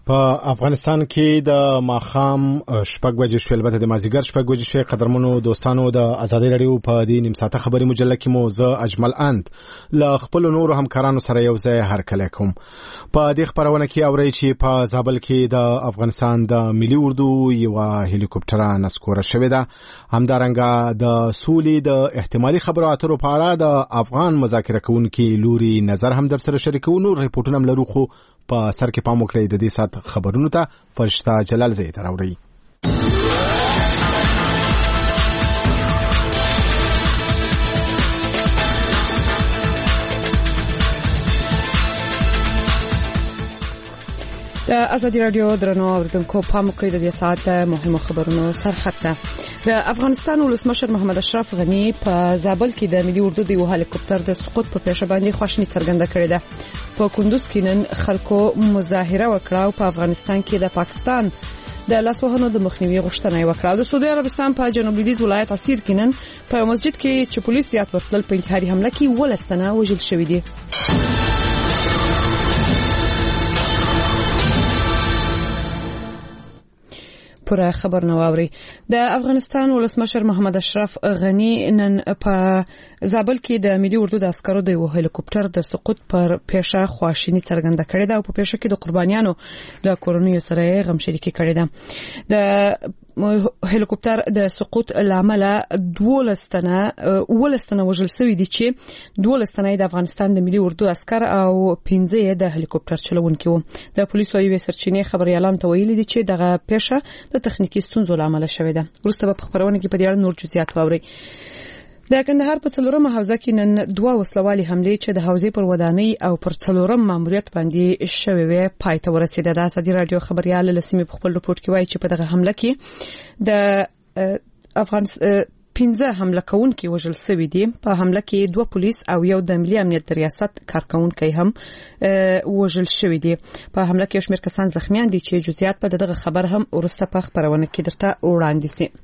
په افغانستان کې د ماخام شپږ بجې شوې البته د مازیګر شپږ بجې شوې. قدرمنو دوستانو د ازادي رادیو په دې نیم ساعته خبري مجله کې مو زه اجمل اند له خپل نورو همکارانو سره یو ځای هرکلی کوم. په دې خبرونه کې اورئ چې په زابل کې د افغانستان د ملي اردو یو هلیکوپټر نسکوره شوې ده. همدارنګه د سولې د احتمالي خبرو اترو په اړه د افغان مذاکره کوونکي لوري نظر هم در سره شریکو. نور ریپورټونه هم لرو خو په سر کې پام وکړئ د دې سات خبرونو ته. فرشته جلال زید راوړي. د ازادي رادیو درنو اوریدونکو پام وکړئ د دې سات مهمو خبرونو سرخط ته. د افغانستان ولسمشر محمد اشرف غنی په زابل کې د ملي اردو د یو هلیکوپټر د سقوط په پیښه باندې خواشیني څرګنده کړې ده. په کندوز کې نن خلکو مظاهره وکړه او په افغانستان کې د پاکستان د لاسوهنو د مخنیوي غوښتنه وکړه. د سعودي عربستان په جنوب لویدیځ ولایت عسیر کې نن په مسجد کې چې پولیس زیات ورتل په انتحاري حمله کې 12 تنه وژل شوي دي. پوره خبر نو اوري. د افغانستان ولسمشر محمد اشرف غنی نن په زابل کې د ملي اردو د عسکرو د یو هلیکوپټر د سقوط پر پیښه خواشیني څرګنده کړې ده او په پیښه کې د قربانیانو د کورنیو سره غم شریکي کړې ده. د هلیکوپټر د سقوط لامل 12 تنه وژل شوي دي چې 12 تنه د افغانستان د ملي اردو عسكر او 15 د هلیکوپټر چلونکي وو. د پولیسو یو سرچینې خبريالان ته ویلي دي چې دغه پیښه د تخنیکی ستونزو لامل شوې ده. ورسته په خبرونه کې په دې اړه نور جزئیات واوري. د کندهار په څلورمه حوزه کې نن 2 وسلوالي حملې چې د حوزې پر ودانۍ او پر څلورم ماموریت باندې شوې وې پای ته ورسېده. د ازادي رادیو خبريال لسمې په خپل رپورت کې وایي چې په دغه حمله کې د افغانستان 15 حمله کوونکي وژل شوي دي. په حمله کې 2 پولیس او یو د ملي امنیت د ریاست کارکونکي هم وژل شوي دي. په حمله کې شمېر کسان زخمیان دي چې جزئیات په دغه خبر هم ورسته په خبرونه کې درته وړاندې سي.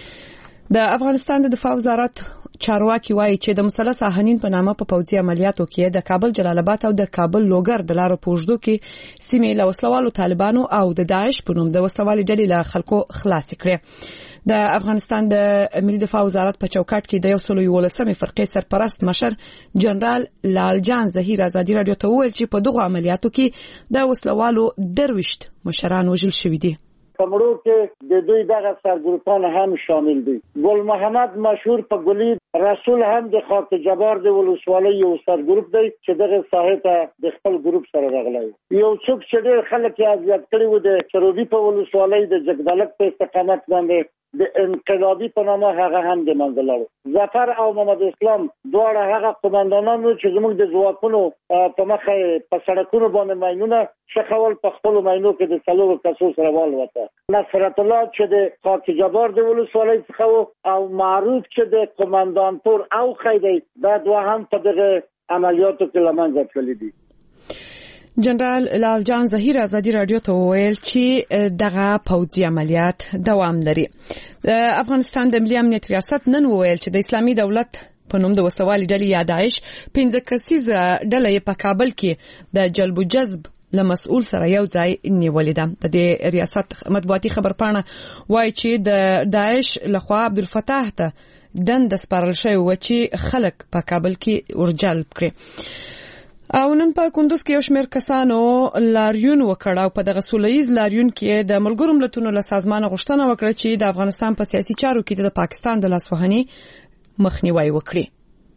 د افغانستان د دفاع وزارت چارواکي وایي چې د مثلث آهنین په نامه په پوځي عملیاتو کې د کابل جلال آباد او د کابل لوګر د لارو پوجدو کې سیمې له وسلوالو طالبانو او د داعش په نوم د وسلوالي ډلې له خلکو خلاص کړي. د افغانستان د ملي دفاع وزارت په چوکاټ کې د 111 فرقې سرپرست مشر جنرال لالجان ظهیر ازادي رادیو ته وویل چې په دغه عملیاتو کې د وسلوالو 23 مشران وژل شوي دي. کمرو کې د دوی دغه سرګروپان هم شامل دي. ګل محمد مشهور په ګلی رسول هم د خاک جبار د ولسوالۍ یو سرګروپ دی چې دغه ساحه ته د خپل ګروپ سره راغلی. یو څوک چې ډېر خلک یې اذیت کړي وو د چروبي په ولسوالۍ د جګدلک په استقامت باندې د انقلابی په نامه هغه هم د منځلارو. ظفر او محمد اسلام دواړه هغه قوماندانانو چې زموږ د ځواکونو په مخه په سړکونو باندې ماینونه شخول په خپل ماینو کې د څلورو کسو سره والوته. نصرت الله چې د خاک جبار د ولسوالۍ څخه او معروف چې د قوماندان پور او خیدی دا دوه هم په دغه عملیاتو کې لمنځه تللي دي. جنرال لالجان ظهیر ازادي رادیو ته ویل چې دغه پوځي عملیات دوام لري. افغانستان د ملي امنیت ریاست نن ویل چې د اسلامي دولت په نوم د وسوالي ډلې یا داعش 15 کسیزه ډله په کابل کې د جلب و جذب لمسؤل سره یو ځای نیولې ده. د دې ریاست مطبوعاتي خبرپاڼه وایي چې د داعش لخوا عبدالفتاح ته دند سپارل شوی و چې خلک په کابل کې ورجلب کړي. او نن په کندوز کې یو شمېر کسانو لاریون وکړ او په دغه سولهییز لاریون کې د ملګرو ملتونو له سازمان غوښتنه وکړه چې د افغانستان په سیاسي چارو کې د پاکستان د لاسوهنې مخنیوي وکړي.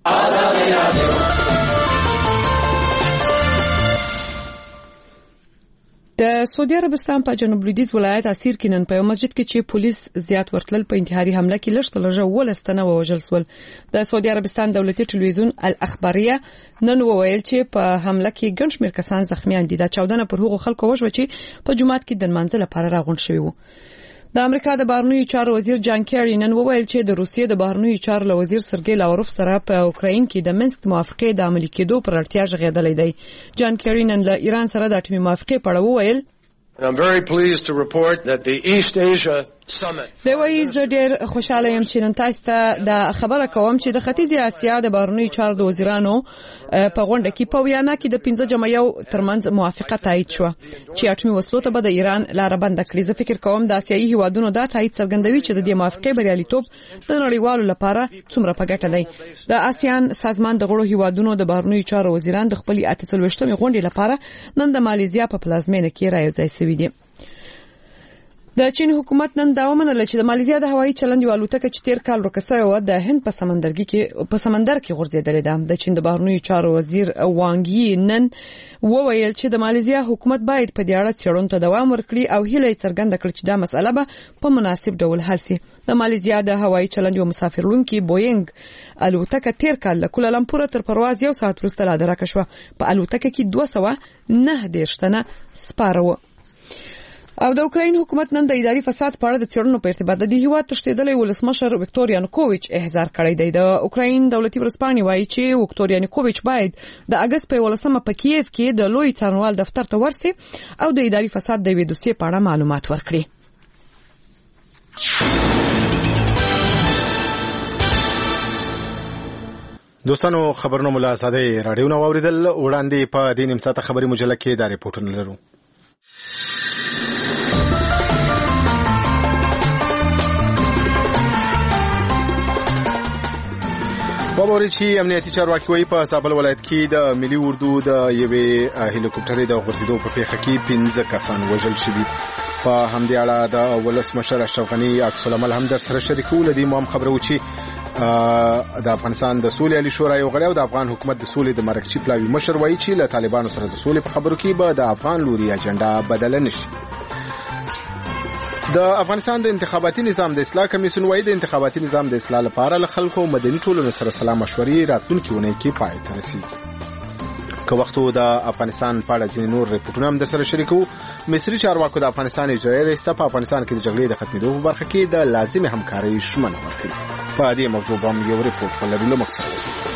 د سعودي عربستان په جنوب لویدیځ ولایت عسیر کې نن په یو مسجد کې چې پولیس زیات ورتل په انتحاري حمله کې لږ 12 تنه وژل شول. د سعودي عربستان دولتي ټلویزیون الاخباریه نن وویل چې په حمله کې ګڼ شمېر کسان زخمیان دي. دا 14 پر هغو خلکو وژل چې په جمعات کې د منځ لپاره راغونډ شوي وو. د امریکا د بهرنیو چارو وزیر جان کیری نن وویل چې د روسیې د بهرنیو چارو وزیر سرګی لاوروف سره په اوکراین کې د منسک موافقې د عملي کېدو پر اړتیا ژغېدلې دی. جان کیری نن له ایران سره د اټومي موافقې په اړه وویل I'm very pleased to report that the East Asia د وایي زه ډېر خوشاله یم چې نن تاسو ته د خبره کوم چې د ختیځې اسیا د بهرنیو چارو د وزیرانو په غونډه کې په ویانا کې د 15 ترمنځ موافقه تایید شو چې اټومي وسلو ته به د ایران لار بند کړي. زه فکر کوم د اسیایي هیوادونو دا تایید څرګندوي چې د دې موافقې بریالیتوب د نړیوالو لپاره څومره په ګټه دی. د آسیان سازمان د غړو هیوادونو د بهرنیو چارو وزیران د خپل 48مې غونډې لپاره نن د مالیزیا په پلازمینه کې راځي شوي دي. د چین حکومت نن دا ومنله چې د مالیزیا د هوایي چلند یو الوتکه چې تیر کال ورکه و د هند په سمندر کې غورځېدلې ده. د چین د بهرنیو چارو وزیر وانګ یي نن وویل چې د مالیزیا حکومت باید په دې اړه څېړنو ته دوام ورکړي او هیله یې څرګنده کړه چې دا مسله به په مناسب ډول حل شي. د مالیزیا د هوایي چلند یو مسافر لونکي بوینګ الوتکه تیر کال له کولالمپور تر پرواز یو ساعت وروسته لا درکه شو. په الوتکه کې 209 تنه سپاره و. او د اوکراین حکومت نن د اداري فساد په اړه د څېړنو په ارتباط د هیواد تښتېدلې ولسمشر وکټور یانوکوویچ احضار کړی دی. د اوکراین دولتي ورسپانې وایي چې وکټور یانوکوویچ باید د اگست په 18 په کیف کې د لوی څارنوال دفتر ته ورسي او د اداري فساد د وې دوسیې په اړه معلومات ورکړي. دوستانو خبرونه مولا ساده رادیو نو اوریدل وړاندې په دې نیم ساعته خبري مجله کې دا ریپورتونه لرو. خبرې چې امنیتي چارواکي وایي په زابل ولایت کې د ملي اردو د یوې هلیکوپټرې د غورځېدو په پیښه کې 15 کسان وژل شوي. په همدې اړه د ولسمشر اشرف غني عکس العمل هم در سره شریکول. دي مو هم خبرو چې د افغانستان د سولې علی شورا یو غړی او د افغان حکومت د سولې د مرکزي پلاوي مشر وایي چې له طالبانو سره د سولې په خبرو کې به د افغان لوري اجنډا بدل نشي. د افغانستان د انتخاباتي نظام د اصلاح کمیسیون وایي د انتخاباتي نظام د اصلاح لپاره له خلکو مدني ټولنو سره سلا مشورې راتلونکي ونې کې پای ته رسیږي. که وختو د افغانستان په اړه ځینې نور ریپورټونه هم در سره شریکو. مصري چارواکو د افغانستان اجرایي رئیس ته په افغانستان کې د جګړې د ختمېدو په برخه کې د لازمي همکارۍ ژمنه ورکړې. په دې موضوع باندې یو ریپورټ ولرو. له مقصد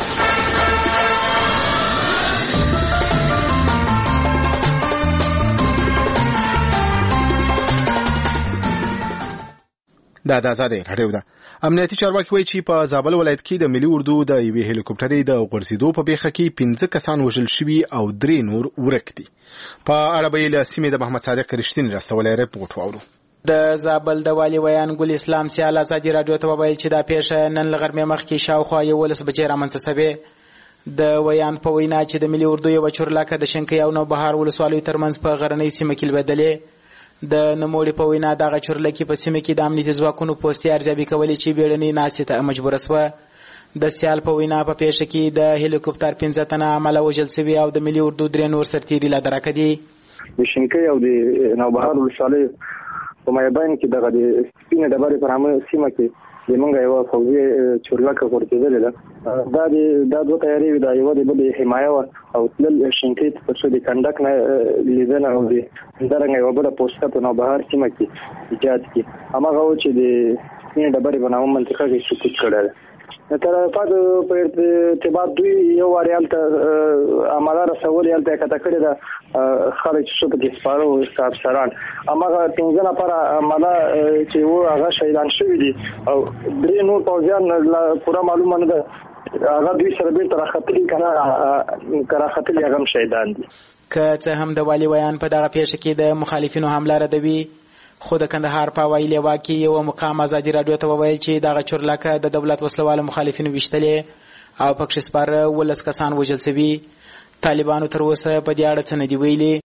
دا د آزادۍ رادیو ده. امنیتي چارواکي وایي چې په زابل ولایت کې د ملي اردو د یوې هلیکوپټرې د غورځېدو په پیښه کې 15 کسان وژل شوي او 3 نور ورک دي. په اړه به له سیمې د محمد صادق رښتینی راستولی ریپورټ واورو. د زابل د والي ویان ګل اسلام سیال ازادي رادیو ته وویل چې دا پیښه نن له غرمې مخکې شاوخوا 11 بجې رامنځته شوې. د ویان په وینا چې د ملي اردو یوه چورلکه د شنکۍ او نوبهار ولسوالیو ترمنځ په غرنۍ سیمه کې لوېدلې. د نوموړي په وینا دغه چورلکې په سیمه کې د امنیتي ځواکونو پوستې ارزیابي کولې چې بیړنۍ ناستې ته مجبوره شوه. د سیال په وینا په پیښه کې د هلیکوپټر 15 تنه عمله وژل شوي او د ملي اردو 3 نور سرتیري لا درکه دي. د شنکۍ او د نوبهار ولسوالۍ په مابین کې دغه د سپینې ډبرې پر عامه سیمه کې د موږ یو فوجي چورلکه غورځېدلې ده. دا دوه تیارې وي. دا یوه د بلې حمایه او تلل شنکۍ په څو د کنډک نه لیدنه او د همدارنګه یوه بله پوسته په نوبهار سیمه کې ایجاد کړي. هماغه و چې د سپینې ډبرې په نامه منطقه کې سقوط کړی ده. تلفات په ارتباط دوی یو واري هلته عمله رسولې هلته یې کته کړې ده خلک چې څو پکې سپاره وو افسران. هماغه 15 نفره عمله چې وو هغه شهیدان شوي دي او 3 نور پوځیان پوره معلومه نه ده هغه دوی سره بیرته راختلي که نه راختلي هغه هم شهیدان دي. که څه هم د والي ویان په دغه پیښه کې د مخالفینو حمله ردوي، خو د کندهار په هوایي لیوا کې یو مقام ازادي رادیو ته وویل چې دغه چورلکه د دولت وسلوالو مخالفینو ویشتلې او پکښې سپاره 12 کسان وژل شوي. طالبانو تر اوسه په دې اړه څه نه دي ویلي.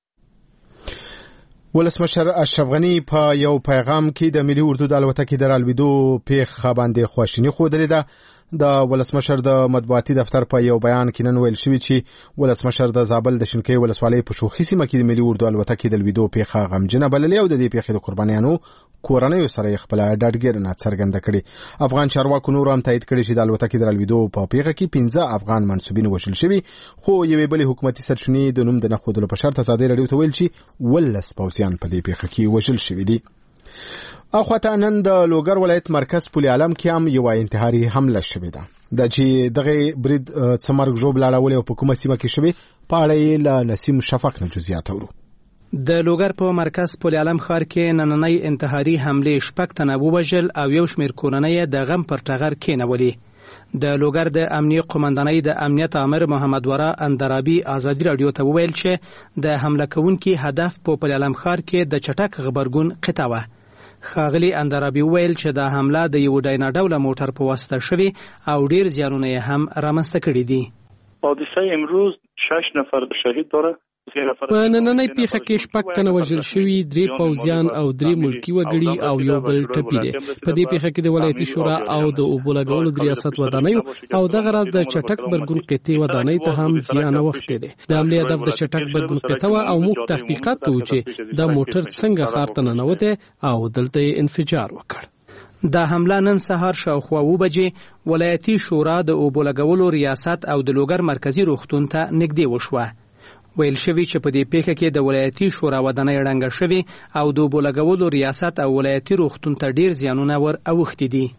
ولسمشر اشرف غني په یو پیغام کې د ملي اردو د الوتکې د رالوېدو پیښه باندې خواشیني ښودلې ده. د ولسمشر د مطبوعاتي دفتر په یو بیان کې نن ویل شوی چې ولسمشر د زابل د شنکۍ ولسوالۍ په شوخي سیمه کې د ملي اردو الوتکې د لوېدو پیښه غمجنه بللې او د دې پیښې د قربانیانو کورنیو سره یې خپله ډاډګیرنه څرګنده کړې. افغان چارواکو نور هم تایید کړی چې د الوتکې د رالوېدو په پیښه کې 15 افغان منصوبین وژل شوي، خو یوې بلې حکومتي سرچینې د نوم د نه ښودلو په شرط ازادي رادیو ته ویل چې 12 پوځیان په دې پیښه کې وژل شوي دي. اخواته نن د لوګر ولایت مرکز پل عالم کې هم یو انتحاري حمله شوې ده. د چې دغه برید څمرګ جوړ لاړول او په کومه سیمه کې شوی په اړه یې له نسیم شفق نه جزئیات اورو. د لوګر په مرکز پل علم ښار کې نننۍ انتحاري حملې 6 تنه ووژل او یو شمېر کورنۍ د غم پر ټغر کېنولې. د لوګر د امنیه قومندانۍ د امنیت امر محمد ورا اندرابي ازادي رادیو ته وویل چې د حمله کوونکي هدف په پل علم ښار کې د چټک غبرګون قطعه وه. ښاغلي اندرابي وویل چې دا حمله د یو ډاینا ډوله موټر په واسطه شوې او ډیر زیانونه یې هم رامنځته کړي دي. حادثه امروز 6 نفر شهید داره. په نننۍ پیښه کې 6 تنه وژل شوي، 3 پوځیان او 3 ملکی وګړي او یو بل ټپي دي. په دې پیښه کې د ولایتي شورا او د اوبو لګولو د ریاست ودانیو او دغه راز د چټک بدلون قطعي ودانۍ ته هم زیان اوښتی دی. د عملي هدف د چټک بدلون قطعه او موږ تحقیقات کوو چې دا موټر څنګه ښار ته ننوته او دلته انفجار وکړ. دا حمله نن سهار شاوخوا 2 بجې ولایتي شورا د اوبو لګولو ریاست او د لوګر مرکزی روغتون ته نږدې وشوه. ویل شوی چې په دې پیښه کې د ولایتي شورا ودانۍ ړنګه شوې او د اوبو لګولو ریاست او ولایتي روغتون ته ډیر زیانونه ور اوښتي دي.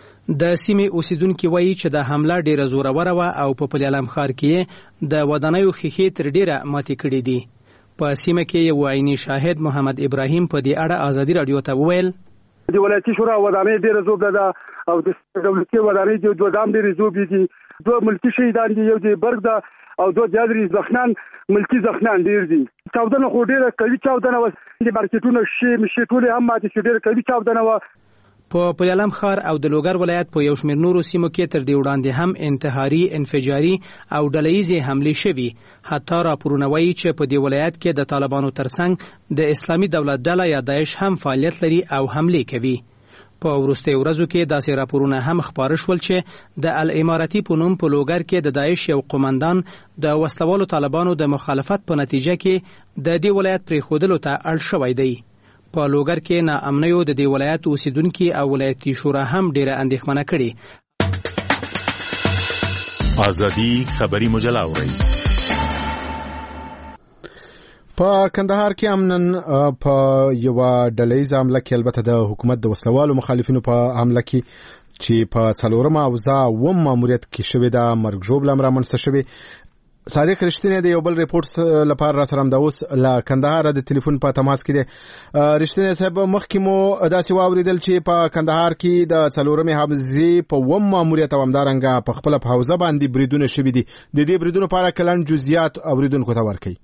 د سیمې اوسیدونکي وایي چې د حمله ډیره زوروره وه او په پل علم ښار کې د ودانیو ښیښې تر ډیره ماتې کړي دي. په سیمه کې یو عیني شاهد محمد ابراهیم په دې اړه ازادي رادیو ته وویل د ولایتي شورا ودانۍ ډیره زوبده ده او د دولتي ودانۍ د دوام ډیره زوبې دي. 2 ملکی شهیدان دي، یو د برګ ده او 2 جادري زخنان ملکی زخنان ډیر دي. چاودنه خو ډیره کوي، چاودنه و د مارکیټونو شي ټول هم ماته ډیره کوي چاودنه و. په پل علم ښار او د لوګر ولایت په یو شمېر نورو سیمو کې تر دې وړاندې هم انتحاري، انفجاري او ډلهییزې حملې شوي. حتی راپورونه وایي چې په دې ولایت کې د طالبانو ترڅنګ د اسلامي دولت ډله یا داعش هم فعالیت لري او حملې کوي. په وروستیو ورځو کې داسې راپورونه هم خپاره شول چې د الاماراتي په نوم په لوګر کې د داعش یو قومندان د وسلوالو طالبانو د مخالفت په نتیجه کې د دې ولایت پرېښودلو ته اړ شوی دی. په لوګر کې ناامنیو د دې ولایت اوسیدونکي او ولایتي شورا هم ډیره اندېښمنه کړي. ازادي خبري مجله اورئ. په کندهار کې امنن په یو ډلهیزه حمله کې البته د حکومت د وسلوالو مخالفینو په حمله کې چې په 4 اوزا و ماموریت کې شوې د مرګ ژوبل امر منځته شوې. صادق رښتینی د یو بل ریپورت لپاره را سره د اوس له کندهار د ټلیفون په تماس کې دی. رښتینی صاحب مخکې مو داسې واوریدل چې په کندهار کې د 4 حوزې په و ماموریت او همدارنګه په خپل حوزه باندې بریدونه شوي دي. د دې بریدونو په اړه کلن جزئیات اوریدونکو ته ورکړئ.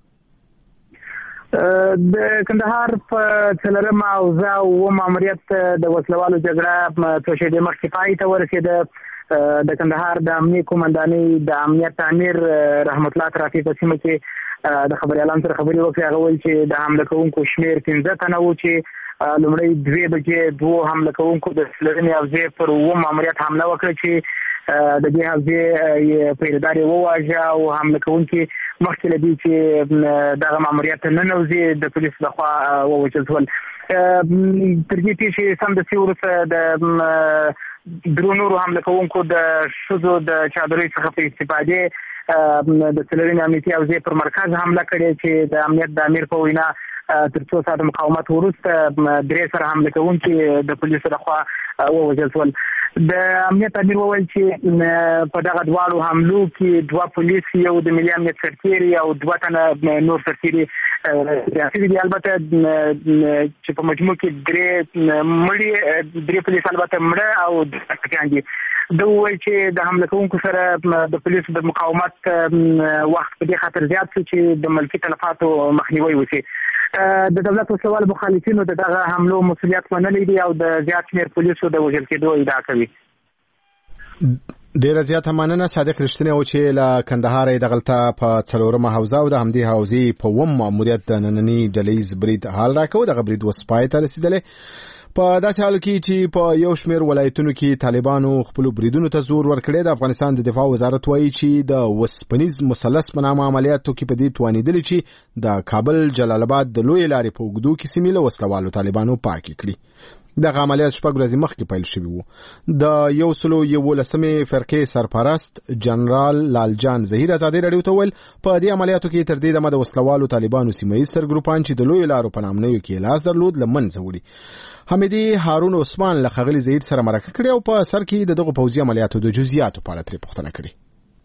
د کندهار په 4 اوزا او ماموریت د وسلوالو جګړه په شېدې مخکې پای ته ورسېده. د کندهار د امنیه قومندانۍ د امنیت امیر رحمت الله ترافي په سیمه کې د خبري اعلان سره خبري وکړي. هغه وایي چې د حمله کوونکو شمیر 15 تنه و چې لومړی 2 بجې 2 حمله کوونکو د سلرني اوزې پر و ماموریت حمله وکړه چې د دې حوزې پیردار وواژه او حمله کوونکي مخکې لدی چې دغه ماموریت نه نوځي د پولیسو لخوا ووژل شول. تر دې پیښې سمدستي وروسته د درونو حمله کوونکو د ښځو د چادرۍ څخه په استفادې د سلرني امنیتي حوزې پر مرکز حمله کړې چې د امنیت د امیر په وینا تر څو ساعته مقاومت وروسته 3 سره حمله کوونکي د پولیسو لخوا ووژل شول. د امنیت امیر وویل چې په دغه دواړو حملو کې 2 پولیس، یو د ملي امنیت سرتیري او 2 تنه نور سرتیري راغلي دي. البته چې په مجموع کې 3 پولیس البته مړه او 2 ټپیان دي. د وایي چې د حمله کوونکو سره د پولیسو د مقاومت وخت په دې خاطر زیات شو چې د ملکي تلفاتو مخنیوي وشي. د دولت وسوال مخالفینو دغه حملو مسؤلیت منلی دی او د زیات شمېر پولیسو د وژل کېدو ادعا کوي. ډیره زیاته مننه صادق رښتینی او چې له کندهار دغلته په 4 حوزه او د همدې حوزې په و ماموریت د نننی ډلهیز برید حال راکوي. دغه برید اوس پای ته رسیدلی. په داسې حال کې چې په یو شمېر ولایتونو کې طالبانو خپل بریدونو ته زور ورکړی. د افغانستان د دفاع وزارت وایي چې د وسپنیز مثلث په نامه عملیاتو کې په دې توانیدلی چې د کابل جلال آباد د لوی لارې په اوږدو کې سیمې له وسلوالو طالبانو پاکې کړي. دغه عملیات 6 ورځې مخکې پیل شوي وو. د 111 فرقې سرپرست جنرال لالجان زهیر ازادي رادیو ته ویل په دې عملیاتو کې تر دې دمه د وسلوالو طالبانو سیمه‌ییز سرګروپان چې د لوی لارو په نامنیو کې لاس درلود له منځه وړي. حمیدي هارون عثمان له ښاغلي زهیر سره مرکه کړې او په سر کې دغه پوځي عملیاتو د جزئیاتو په اړه ترې پوښتنه کړې.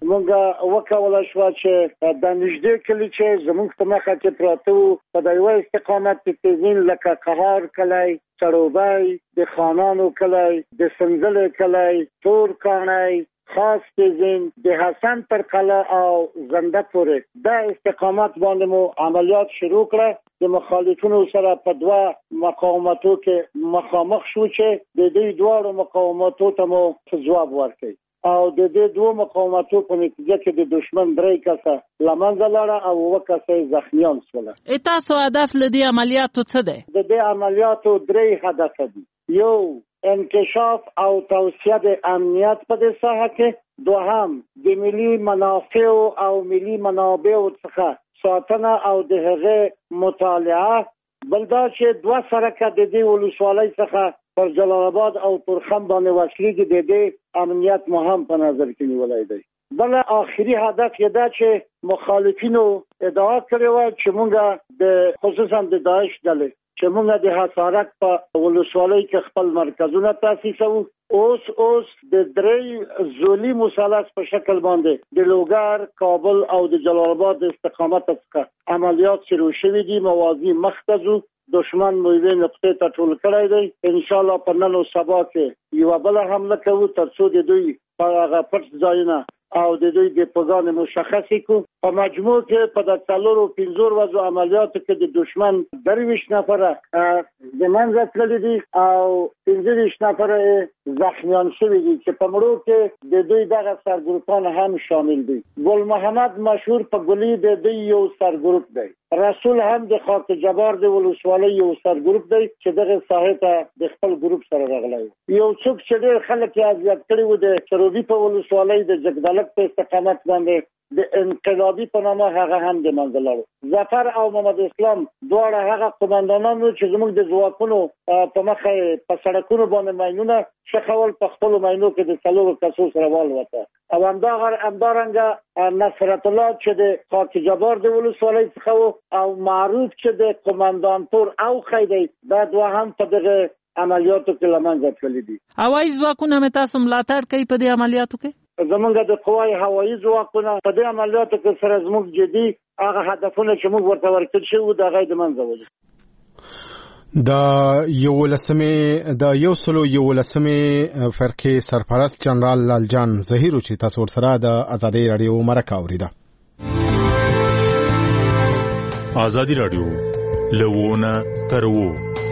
موږ وکولای شو چې د نږدې کلی چې زموږ په مخه کې پراته وو په د یوه استقامت کې تیزین لکه قهار کلی، چړوبی، د خانانو کلی، د سنځلې کلی، تور کاڼی، خاص تیزین، د حسن پر قلعه او زنده پورې دا استقامت باندې مو عملیات شروع کړه. د مخالفینو سره په دوه مقاومتو کې مخامخ شو چې د دې دواړو مقاومتو ته مو ځواب ورکړ او د دې دوه مقاومتو په نتیجه کې د دشمن 3 کسه لمنځه لاړه او 1 کسه زخمیان شول. تاسو هدف لدی عملیاتو څه دی؟ د دې عملیاتو 3 هدف دي. یو انکشاف او توسعه د امنیت په دې ساحه کې، دوهم د ملي منافع او ملي منابع څخه ساتنه او د هغه مطالعه، بل دا چې 2 سرکه د دې ولسوالۍ څخه پر جلال آباد او تورخم باندې وصلېږي، د دې امنیت مهم په نظر کې نیولای دی. بل آخري هدف یې دا چې مخالفینو ادعا کړې وه چې موږ د خصوصا د داعش ډلې چې موږ د حصارک په ولسوالۍ کې خپل مرکزونه تاسیسوو. اوس د 3 زولي مثلث په شکل باندې د لوګر، کابل او د جلال آباد استقامت څخه عملیات شروع شوي دي. موازی مختزو دشمن مویوه نقطه ته ټول کړی دی. ان شاء الله په نن او سبا کې یو بل حمله کوو ترڅو د دوی په هغه پټ ځایونه او د دوی د پوزان مشخص کو. په مجموع کې په د 4-5 ورځو عملیاتو کې د دشمن 23 نفره د منځه تللي دي او 15 نفره زخمیان شوي دي چې په مړو کې د دوی دغه سرګروپان هم شامل دي. ګل محمد مشهور په ګلي د دوی یو سرګروپ دی. رسول هم د خاک جبار د ولسوالۍ یو سرګروپ دی چې دغه ساحه ته د خپل ګروپ سره راغلی. یو څوک چې ډېر خلک یې اذیت کړي وو د چروبي په ولسوالۍ د جګدلک په استقامت باندې د انقلابي په نامه هغه هم د منځه لاړو. ظفر او محمد اسلام دواړه هغه قومندانانو چې زموږ د ځواکونو په مخه په سړکونو باندې ماینونه شخول په خپل ماینو کې د 4 کسو سره والوته. او همدارنګه نصرت الله چې د خاک جبار د ولسوالۍ څخه او معروف چې د قومندان تور او خیدی دا دوه هم په دغه عملیاتو کې لمنځه تللي دي. هوایي ځواکونه مې تاسو ملاتړ کوي په دې عملیاتو کې؟ زمونږ د قوای هوایي ځواکونه په دې عملیاتو کې سره زموږ جدي هغه هدفونه چې موږ ورته ورکړل شوي د هغه د منځه وړي. د 111 فرقې سرپرست جنرال لالجان ظهیر چې تاسو ورسره د ازادي رادیو مرکه اوریده. ازادي رادیو لوونه ترو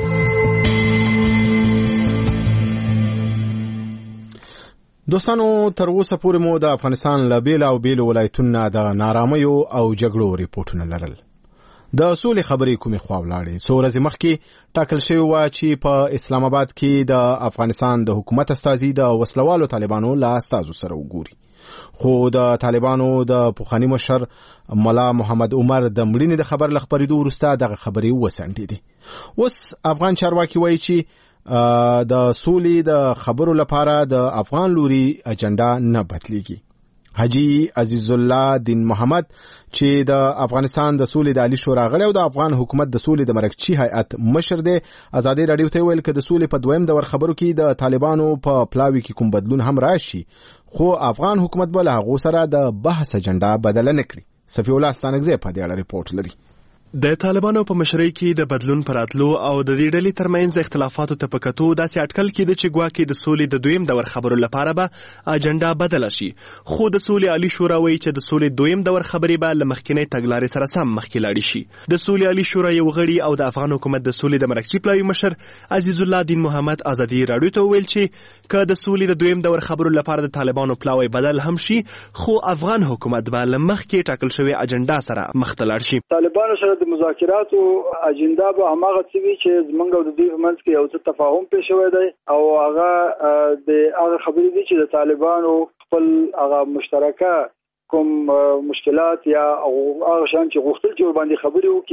دوستانو، تر اوسه پورې مو د افغانستان له بیلو ولایتونو د نارامیو او جګړو ریپورتونه لرل. د سولې خبرې کومې خوا ولاړې. څو ورځې مخکې ټاکل شوی و چې په اسلام آباد کې د افغانستان د حکومت استازي د وسلوالو طالبانو له استازو سره وګوري. خو د طالبانو د پخوانی مشر ملا محمد عمر د مړینې د خبر لخبرېدو وروسته دغه خبرې وسنډېدې. اوس افغان چارواکي وایي چې د سولې د خبرو لپاره د افغان لوري اجنډا نه بدلېږي. حاجی عزیز الله دین محمد چې د افغانستان د سولې د عالی شورا غړی او د افغان حکومت د سولې د مرکزی هیئت مشر دی، ازادي رادیو ته ویل چې د سولې په دویم دور خبرو کې د طالبانو په پلاوي کې کوم بدلون هم راشي، خو افغان حکومت بل هغه سره د بحث اجنډا بدل نه کړي. صفی الله ستانګزی په دې اړه ریپورت لري. د طالبانو په مشرۍ کې د بدلون پراتلو او د دې ډلې ترمنځ اختلافاتو ته پکتو داسې اټکل کېده چې ګواکې د سولې د دویم دور خبرو لپاره به اجنډا بدله شي، خو د سولې عالی شورا وایي چې د سولې دویم دور خبرې به له مخکینۍ تګلارې سره سم مخکې لاړې شي. د سولې عالی شورا یو غړي او د افغان حکومت د سولې د مرکزي پلاوي مشر عزیز الله دین محمد ازادي رادیو ته ویل چې که د سولې د دویم دور خبرو لپاره د طالبانو پلاوی بدل هم شي، خو افغان حکومت به له مخکې ټاکل شوی اجنډا سره مخ ته لاړ شي. طالبانو سره د مذاکراتو اجنډا به هماغه څه وي چې زمونږ او د دوی په منځ کې یو څه تفاهم پیښ شوی دی او هغه د هغه خبرې دي چې د طالبانو خپل هغه مشترکه کوم مشکلات یا هغه شان چې غوښتل چې باندې خبرې وکړي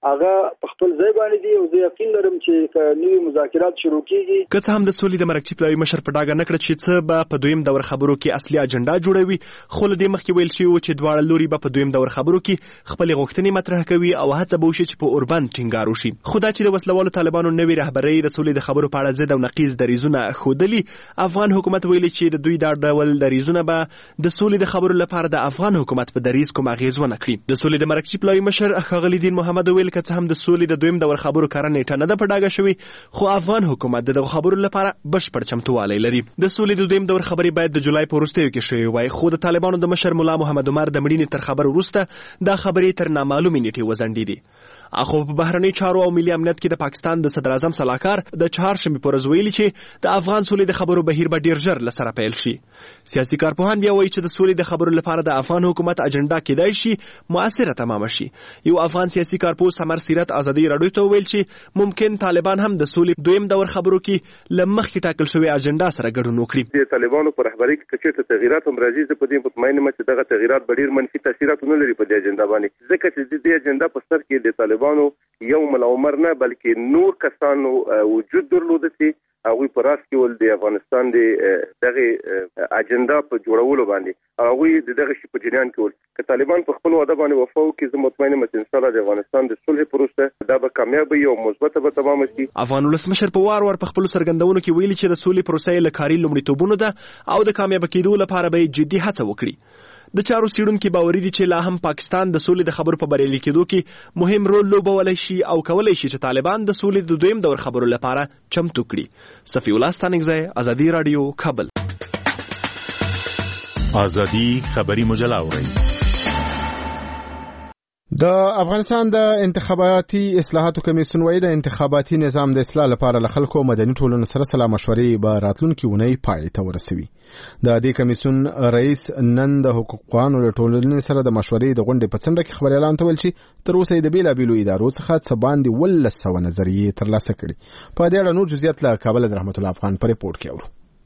هغه په خپل ځای باندې دي او زه یقین لرم چې نوي مذاکرات شروع کیږي. که څه هم د سولې د مرکزي پلاوي مشر په ډاګه نه کړ چې څه به په دویم دور خبرو کې اصلي اجنډا جوړوي، خو له دې مخکې ویل شوي چې دواړه لوري به په دویم دور خبرو کې خپلې غوښتنې مطرح کوي او هڅه به وشي چې په اوربند ټینګار وشي. خو دا چې د وسلوالو طالبانو نوې رهبرۍ د سولې د خبرو په اړه ضد او نقیض دریځونه ښودلي، افغان حکومت ویلي چې د دوی دا ډول دریځونه به د سولې د خبرو لپاره د افغان حکومت په دریځ کوم اغیز ونه کړي. د سولې د مرکزي پلاوي مشر ښاغلي دین محمد ویل که څه هم د سولې د دویم دور خبرو کاره نیټه نه ده په ډاګه شوې، خو افغان حکومت دغه خبرو لپاره بشپړ چمتووالی لري. د سولې د دویم دور خبرې باید د جولای په وروستیو کې شوې وای، خو د طالبانو د مشر ملا محمد عمر د مړینې تر خبر وروسته دا خبرې تر نامعلومې نیټې وځنډېدې. اخو په بهرنی چارو او ملي امنیت کې د پاکستان د صدر اعظم صلاحکار د چهارشنبې په ورځ ویلي چې د افغان سولې د خبرو بهیر به ډیر ژر له سره پیل شي. سیاسي کارپوهان بیا وایي چې د سولې د خبرو لپاره د افغان حکومت اجنډا کېدای شي مؤثره تمام شي. یو افغان سیاسي کارپوه سمر سیرت ازادي راډیو ته ویل چې ممکن طالبان هم د سولې دویم دور خبرو کې له مخکې ټاکل شوی اجنډا سره ګډون وکړي. د طالبانو په رهبرۍ کې چې تغیرات هم راځي، زه په دې مطمئن یم چې دغه تغیرات به ډیر منفي تاثیرات نه لري په دې اجنډا باندې، ځکه چې د دې اجنډا په سر کې د طالبانو یو ملعمر نه بلکې نور کسانو وجود درلوده چې هغوی په راس کې ول د افغانستان د دغه اجنډا په جوړولو باندې هغوی دغه شی په جریان کې ول. که طالبان په خپل وعده باندې وفا وکړي، زه مطمئن یم چې ان شاء الله د افغانستان د صلح پروسه دا به کامیاب وي او مثبته به تمام شي. افغان ولسمشر په وار وار په خپل سرګندونو کې ویلي چې د سولې پروسه له کاري لومړیتوبونو ده او د کامیاب کېدو لپاره به جدي هڅه وکړي. د چارو څېړونکي باوري دي چې لا هم پاکستان د سولې د خبرو په بریالي کېدو کې مهم رول لوبولی شي او کولی شي چې طالبان د سولې د دویم دور خبرو لپاره چمتو کړي. صفي الله ستانکزی، ازادي راډیو، کابل. ازادي خبري مجله اورئ. د افغانستان د انتخاباتي اصلاحاتو کمیسیون وايي د انتخاباتي نظام د اصلاح لپاره له خلکو او مدني ټولنو سره سلا مشورې به راتلونکي اونۍ پای ته ورسوي. د دې کمیسیون رئیس نن د حقوقپوهانو له ټولنې سره د مشورې د غونډې په څنډه کې خبريالان ته ویل چې تر اوسه د بیلابیلو ادارو څخه څه باندې 100 نظریې ترلاسه کړي. په دې اړه نور جزئیات له کابل د رحمت الله افغان په ریپورت کې اورو.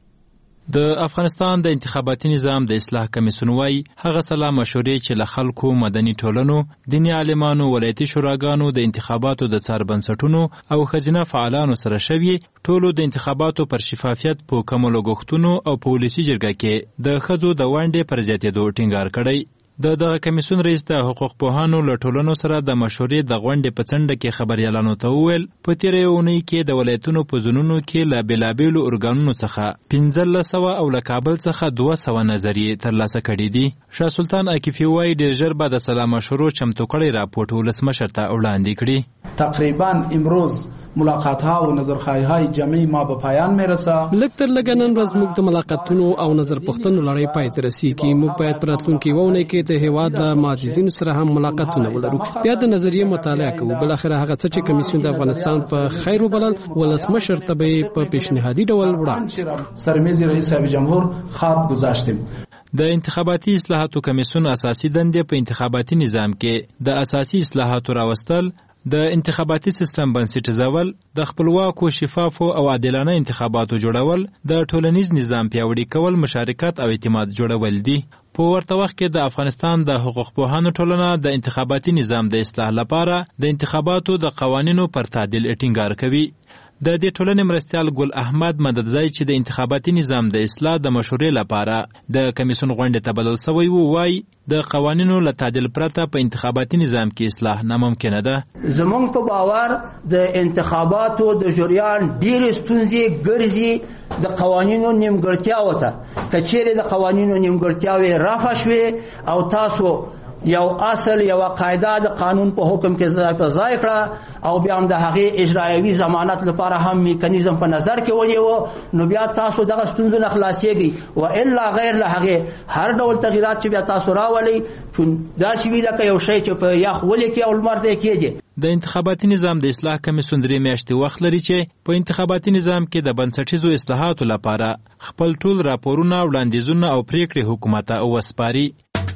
د افغانستان د انتخاباتي نظام د اصلاح کمیسیون وايي هغه سلا مشورې چې له خلکو، مدني ټولنو، دیني عالمانو، ولایتي شوراګانو، د انتخاباتو د څار بنسټونو او ښځینه فعالانو سره شوي، ټولو د انتخاباتو پر شفافیت په کمولو غوښتنو او په ولسي جرګه کې د ښځو د ونډې پر زیاتېدو ټینګار کړی. دغه کمیسیون رئیس د حقوق پوهانو له ټولنو سره د مشورې د غونډې په څنډه کې خبريالانو ته وویل په تیره اونۍ کې د ولایتونو په زونونو کې له بیلابیلو ارګانونو څخه 1500 او له کابل څخه 200 نظریې ترلاسه کړي دي. شاه سلطان عکیفي وایي ډېر ژر به د سلا مشورو چمتو کړی راپورټ ولسمشر ته وړاندې کړي. تقریبا امروز ملاقات ها و نظرخواهی های جمعی ما به پایان میرسه. لکتر لګنن ورځ موږ د ملاقاتونو او نظر پوښتنو لړۍ پای ته رسیږي. موږ باید په راتلونکي وونه کې د هیواد د معززینو سره هم ملاقاتونه ولرو. بیا د نظریې مطالعه کوو. بل اخر هغه څه چې کمیسیون د افغانستان په خیر وبلل ولسمشر ته په پیشنهادي ډول وړاندې سرمیز رئیس صاحب جمهور خط گذاشتیم. د انتخاباتي اصلاحاتو کمیسیون اساسي دندې په انتخاباتي نظام کې د اساسي اصلاحاتو راوستل، د انتخاباتي سیستم بنسټیزول، د خپلواکو، شفافو او عادلانه انتخاباتو جوړول، د ټولنیز نظام پیاوړي کول، مشارکت او اعتماد جوړول دي. په ورته وخت کې د افغانستان د حقوق پوهانو ټولنه د انتخاباتي نظام د اصلاح لپاره د انتخاباتو د قوانینو پر تعدیل ټینګار کوي. د دې ټولنې مرستیال ګل احمد مددزی چې د انتخاباتي نظام د اصلاح د مشورې لپاره د کمیسیون غونډې ته بلل سوی وو، وایي د قوانینو له تعدیل پرته په انتخاباتي نظام کې اصلاح ناممکنه ده. زمونږ په باور د انتخاباتو د جریان ډېرې ستونزې ګرځي د قوانینو نیمګړتیاوو ته. که چیرې د قوانینو نیمګړتیاوې رفع شوې او تاسو یو اصل یو قاعده د قانون په حکم کې ځای کړه او بیا هم د هغې اجرایوي ضمانت لپاره هم میکانیزم په نظر کې ونیوه، نو بیا تاسو دغه ستونزو نه خلاصېږئ. و الا غیر له هغې هر ډول تغییرات چې بیا تاسو راولئ چون داسې وي لکه یو شی چې په یخ ولې کې او لمر ته کېږي. د انتخاباتي نظام د اصلاح کمیسیون 3 میاشتې وخت لري چې په انتخاباتي نظام کې د بنسټیزو اصلاحاتو لپاره خپل ټول راپورونه، وړاندیزونه او پریکړې حکومت ته وسپاري.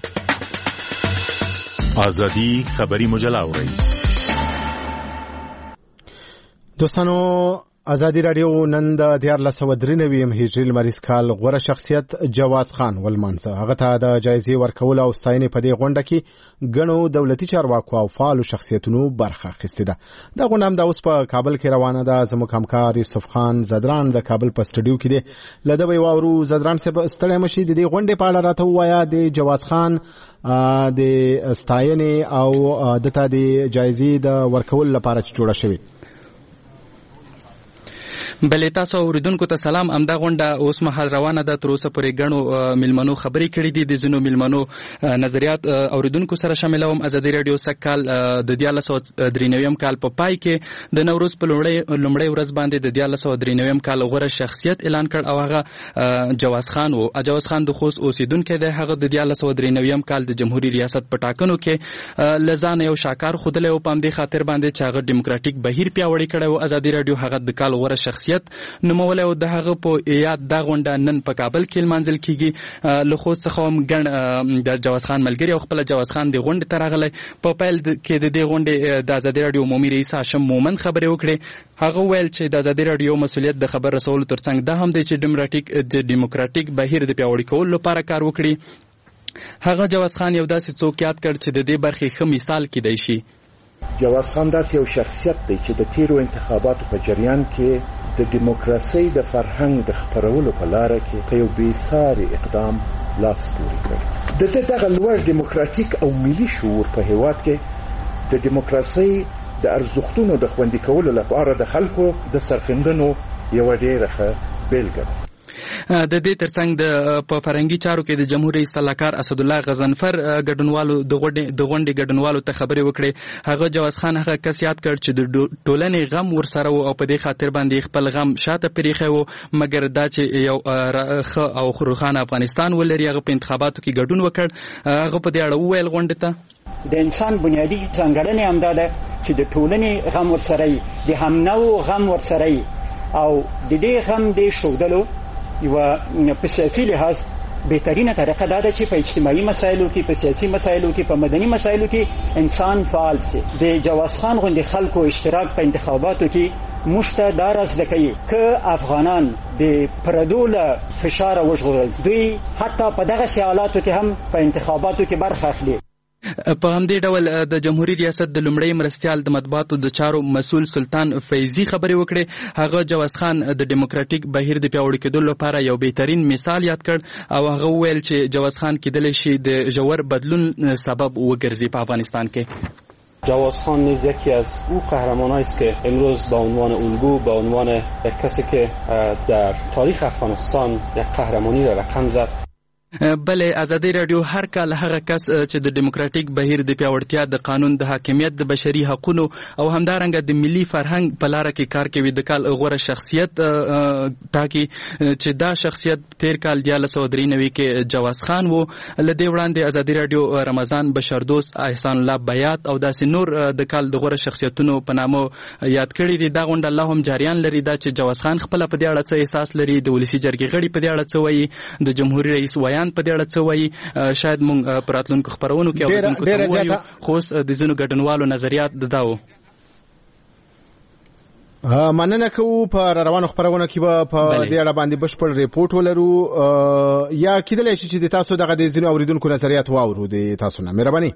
ازادي خبري مجله اورئ. دوستانو، ازادي رادیو نن د 1493 هجری لمریز کال غوره شخصیت جواز خان ولمانځه. هغه ته د جایزې ورکول او ستاینې په دې غونډه کې ګڼو دولتي چارواکو او فعالو شخصیتونو برخه اخیستې ده. دا غونډه هم د اوس په کابل کې روانه ده. زموږ همکار یوسف خان زدران د کابل په سټډیو کې دی. له دوی واورو زدران صاحب ستړی مشي د دې غونډې په اړه راته ووایه د جواز خان د ستاینې او دته د جایزې د ورکول لپاره چې جوړه شوې. بلې تاسو اوریدونکو ته سلام. امدا غونډه اوس مهال روانه ده. تر اوسه پورې ګڼو ملمنو خبرې کړې دي. د ځینو ملمنو نظریات اوریدونکو سره شاملوم. ازادي رادیو سکال د 1493 کال په پای کې د نوروز په لومړۍ ورځ باندې د 1493 کال غوره شخصیت اعلان کړ او هغه جواز خان وو. جواز خان د خوست اوسیدونکی دی. هغه د 1493 کال د جمهوریت ریاست په ټاکنو کې لزان یو شاکار خودلې او پام دې خاطر باندې چې هغه دیموکراتیک بهیر پیاوړی کړی او ازادي رادیو هغه د کال غوره شخصیت نومول او د هغه په یاد د غونډه نن په کابل کې لمانځل کیږي. له خو څخه هم ګڼ د جواز خان ملګری او خپل جواز خان د غونډې ته راغلی. په پیل کې د دې غونډې د ازادي رادیو عمومي رئیس هاشم مومن خبرې وکړې. هغه ویل چې د ازادي رادیو مسؤلیت د خبر رسولو ترڅنګ دا هم دی چې دیموکراتیک بهیر د پیاوړي کولو لپاره کار وکړي. هغه جواز خان یو داسې څوک یاد کړ چې د دې برخې ښه مثال کیدای شي. جواز خان داسې یو شخصیت دی چې د تیرو انتخاباتو په جریان کې د دیموکراسۍ د فرهنګ د خپرولو په لاره کې په یو بېساري اقدام لاس پورې کړ. د دغه لوړ دیموکراتیک او ملي شعور په هیواد کې د دیموکراسۍ د ارزښتونو د خوندي کولو لپاره د خلکو د سرښندنو یوه ډېره ښه بېلګه ده. د دې ترڅنګ په فرهنګي چارو کې د جمهور رئیس سلاکار اسدالله غضنفر ګډونوالو د غونډې ګډونوالو ته خبرې وکړې. هغه جواز خان هغه کس یاد کړ چې د ټولنې غم ورسره و او په دې خاطر باندې خپل غم شاته پریښی و، مګر دا چې یو ښه او روښانه افغانستان ولري هغه په انتخاباتو کې ګډون وکړ. هغه په دې اړه وویل غونډې ته د انسان بنیادی ځانګړنې همدا ده چې د ټولنې غم ورسره وي، د همنوعو غم ورسره وي او د دې غم د ښودلو یوه په سیاسي لحاظ بهترینه طریقه دا ده چې په اجتماعي مسایلو کې، په سیاسي مسایلو کې، په مدني مسایلو کې انسان فعال سي. د جواز خان غوندې خلکو اشتراک په انتخاباتو کې موږ ته دا را زده کوي که افغانان د پردو له فشاره وژغورل، دوی حتی په دغسې حالاتو کې هم په انتخاباتو کې برخه اخلي. په همدې ډول د جمهوریت ریاست د لومړی مرستیال د مطبوعاتو د چارو مسؤل سلطان فیضی خبرې وکړې. هغه جواز خان د دیموکراتیک بهیر د پیاوړي کېدو لپاره یو بهترین مثال یاد کړ او هغه وویل چې جواز خان کېدلی شي د ژور بدلون سبب وګرځي په افغانستان کې. جواز خان نیز یکی از او قهرمانایی است که امروز به عنوان الگو، به عنوان کسی که در تاریخ افغانستان یک قهرمانی را رقم زد. بلې ازادي رادیو هر کال هغه کس چې د دیموکراتیک بهیر د پیاوړتیا، د قانون د حاکمیت، د بشري حقوقو او همدارنګه د ملي فرهنګ په لاره کې کار کوي د کال غوره شخصیت ټاکي چې دا شخصیت تیر کال 1493 کې جواز خان وو. له دې وړاندې ازادي رادیو رمضان بشردوست، احسان الله بیات او داسې نور د کال د غوره شخصیتونو په نامه یاد کړي دي. دا غونډه الله هم جریان لري دا چې جواز خان خپل په دې اړه څه احساس لري، د ولسی جرګې غړي په دې اړه څه وایي، د جمهوریت رئیس په دې اړه څه وایي. شاید موږ په راتلونکو خبرونو کې اوریدونکو ته ووایو، خو اوس د ځینو ګډونوالو نظریات دا و. مننه کوو. په روانو خبرونو کې به په دې اړه باندې بشپړ ریپورت ولرو یا کېدلی شي چې د تاسو دغه د ځینو اوریدونکو نظریات واورو د تاسو نه. مهرباني.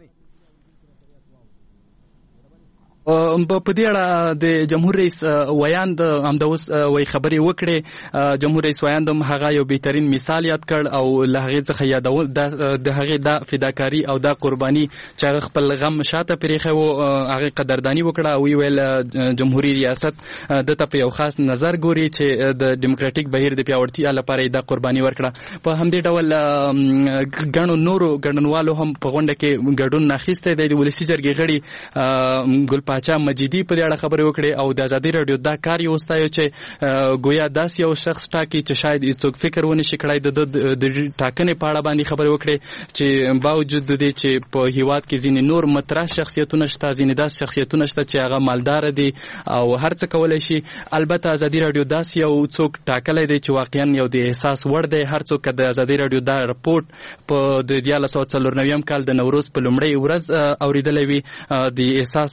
په دې اړه د جمهور رئیس ویاند همدا اوس وایي خبرې وکړې. جمهور رئیس ویاند هم هغه یو بهترین مثال یاد کړ او له هغې څخه یادول د هغې دا فداکاري او دا قرباني چې هغه خپل غم شاته پرېښی و، هغې قدرداني وکړه او ویل جمهوري ریاست دته په یو خاص نظر ګوري چې د دیموکراتیک بهیر د پیاوړتیا لپاره یې دا قرباني ورکړه. په همدې ډول ګڼو نورو ګډونوالو هم په غونډه کې ګډون اخیستی دی. د ولسي جرګې غړي ګل پاچا مجیدي په دې اړه خبرې وکړې او د ازادي رادیو دا کار یې وستایو چې گویا داسې یو شخص ټاکي چې شاید هیڅوک فکر ونه شي کړی د ټاکنې په اړه باندې خبرې وکړې چې باوجود د دې چې په هیواد کې ځینې نور مطرح شخصیتونه شته، ځینې داسې شخصیتونه شته چې هغه مالدار دي او هر څه کولی شي. البته ازادي رادیو داسې یو څوک ټاکلی دی چې واقعا یو د احساس وړ دی. هر څوک د ازادي رادیو دا رپورټ په د 1494 کال د نوروز په لومړۍ ورځ اوریدلی وي، د احساس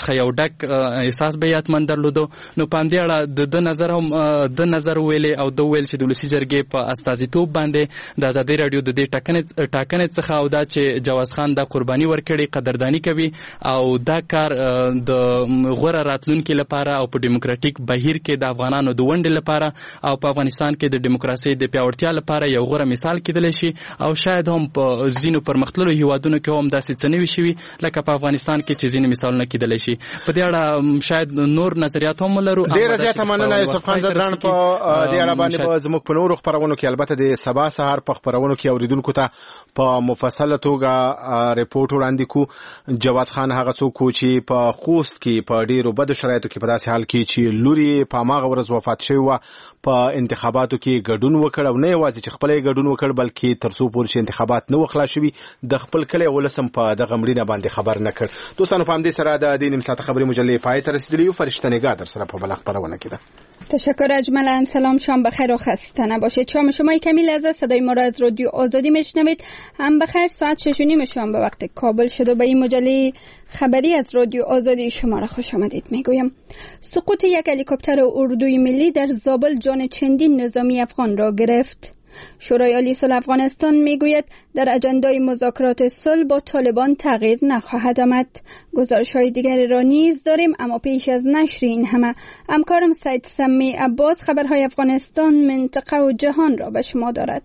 څخه یو ډک احساس به یاتمن درلودو. نو په همدې اړه د نظر ویلې او د ویل چې د ولسي جرګې په استازیتوب باندې د ازادي رادیو د دې ټاکنې څخه او دا چې جواز خان د قرباني ورکړي قدردانی کوي او دا کار د غوړه راتلونکو لپاره او په دیموکراتیک بهیر کې د افغانانو د ونډې لپاره او په افغانستان کې د دیموکراسي د پیاوړتیا لپاره یو غوړه مثال کېدلی شي او شاید هم په ځینو پرمختللو هیوادونو کې هم داسې څه نه وي شوي لکه په افغانستان کې چې ځینې مثالونه کېدلی شي. په دې اړه شاید نور نظریات هم ولرو. ډېره زیاته مننه یوسف خان زدران. په دې اړه باندې به زموږ په نورو خپرونو کې البته د سبا سهار په خپرونو کې اوریدونکو ته په مفصله توګه ریپورت وړاندې کو. جواز خان هغه څوک چې په خوست کې په ډیرو بدو شرایطو کې په داسې حال کې چې لوري په ماغه ورځ وفات شوی و په انتخاباتو کې ګډون وکړ او نه یوازې چې خپل ګډون وکړ بلکې ترڅو پورې چې انتخابات نه وخلا شوي د خپل کلی ولسم په دغه مړینه باندې خبر نه کړ. دوستانو په همدې سره د دې نیم ساعته خبري مجلې پای ته رسیدلی. فرشته نگاه در سره په بل خبرونه کې ده. تشکر اجملا. سلام، شام بخیر و خسته نباشید. شام شما کمی لحظه صدای ما را از رادیو آزادی میشنوید. هم بخیر. ساعت 6:30 شام به وقت کابل شد و به این مجله خبری از رادیو آزادی شما را خوش آمدید میگویم. سقوط یک هلیکوپتر اردوی ملی در زابل جان چندین نظامی افغان را گرفت. شورای عالی صلح افغانستان میگوید در اجندای مذاکرات صلح با طالبان تغییر نخواهد آمد. گزارش‌های دیگری را نیز داریم، اما پیش از نشر این همه همکارم سید سمی عباس خبرهای افغانستان، منطقه و جهان را به شما دارد.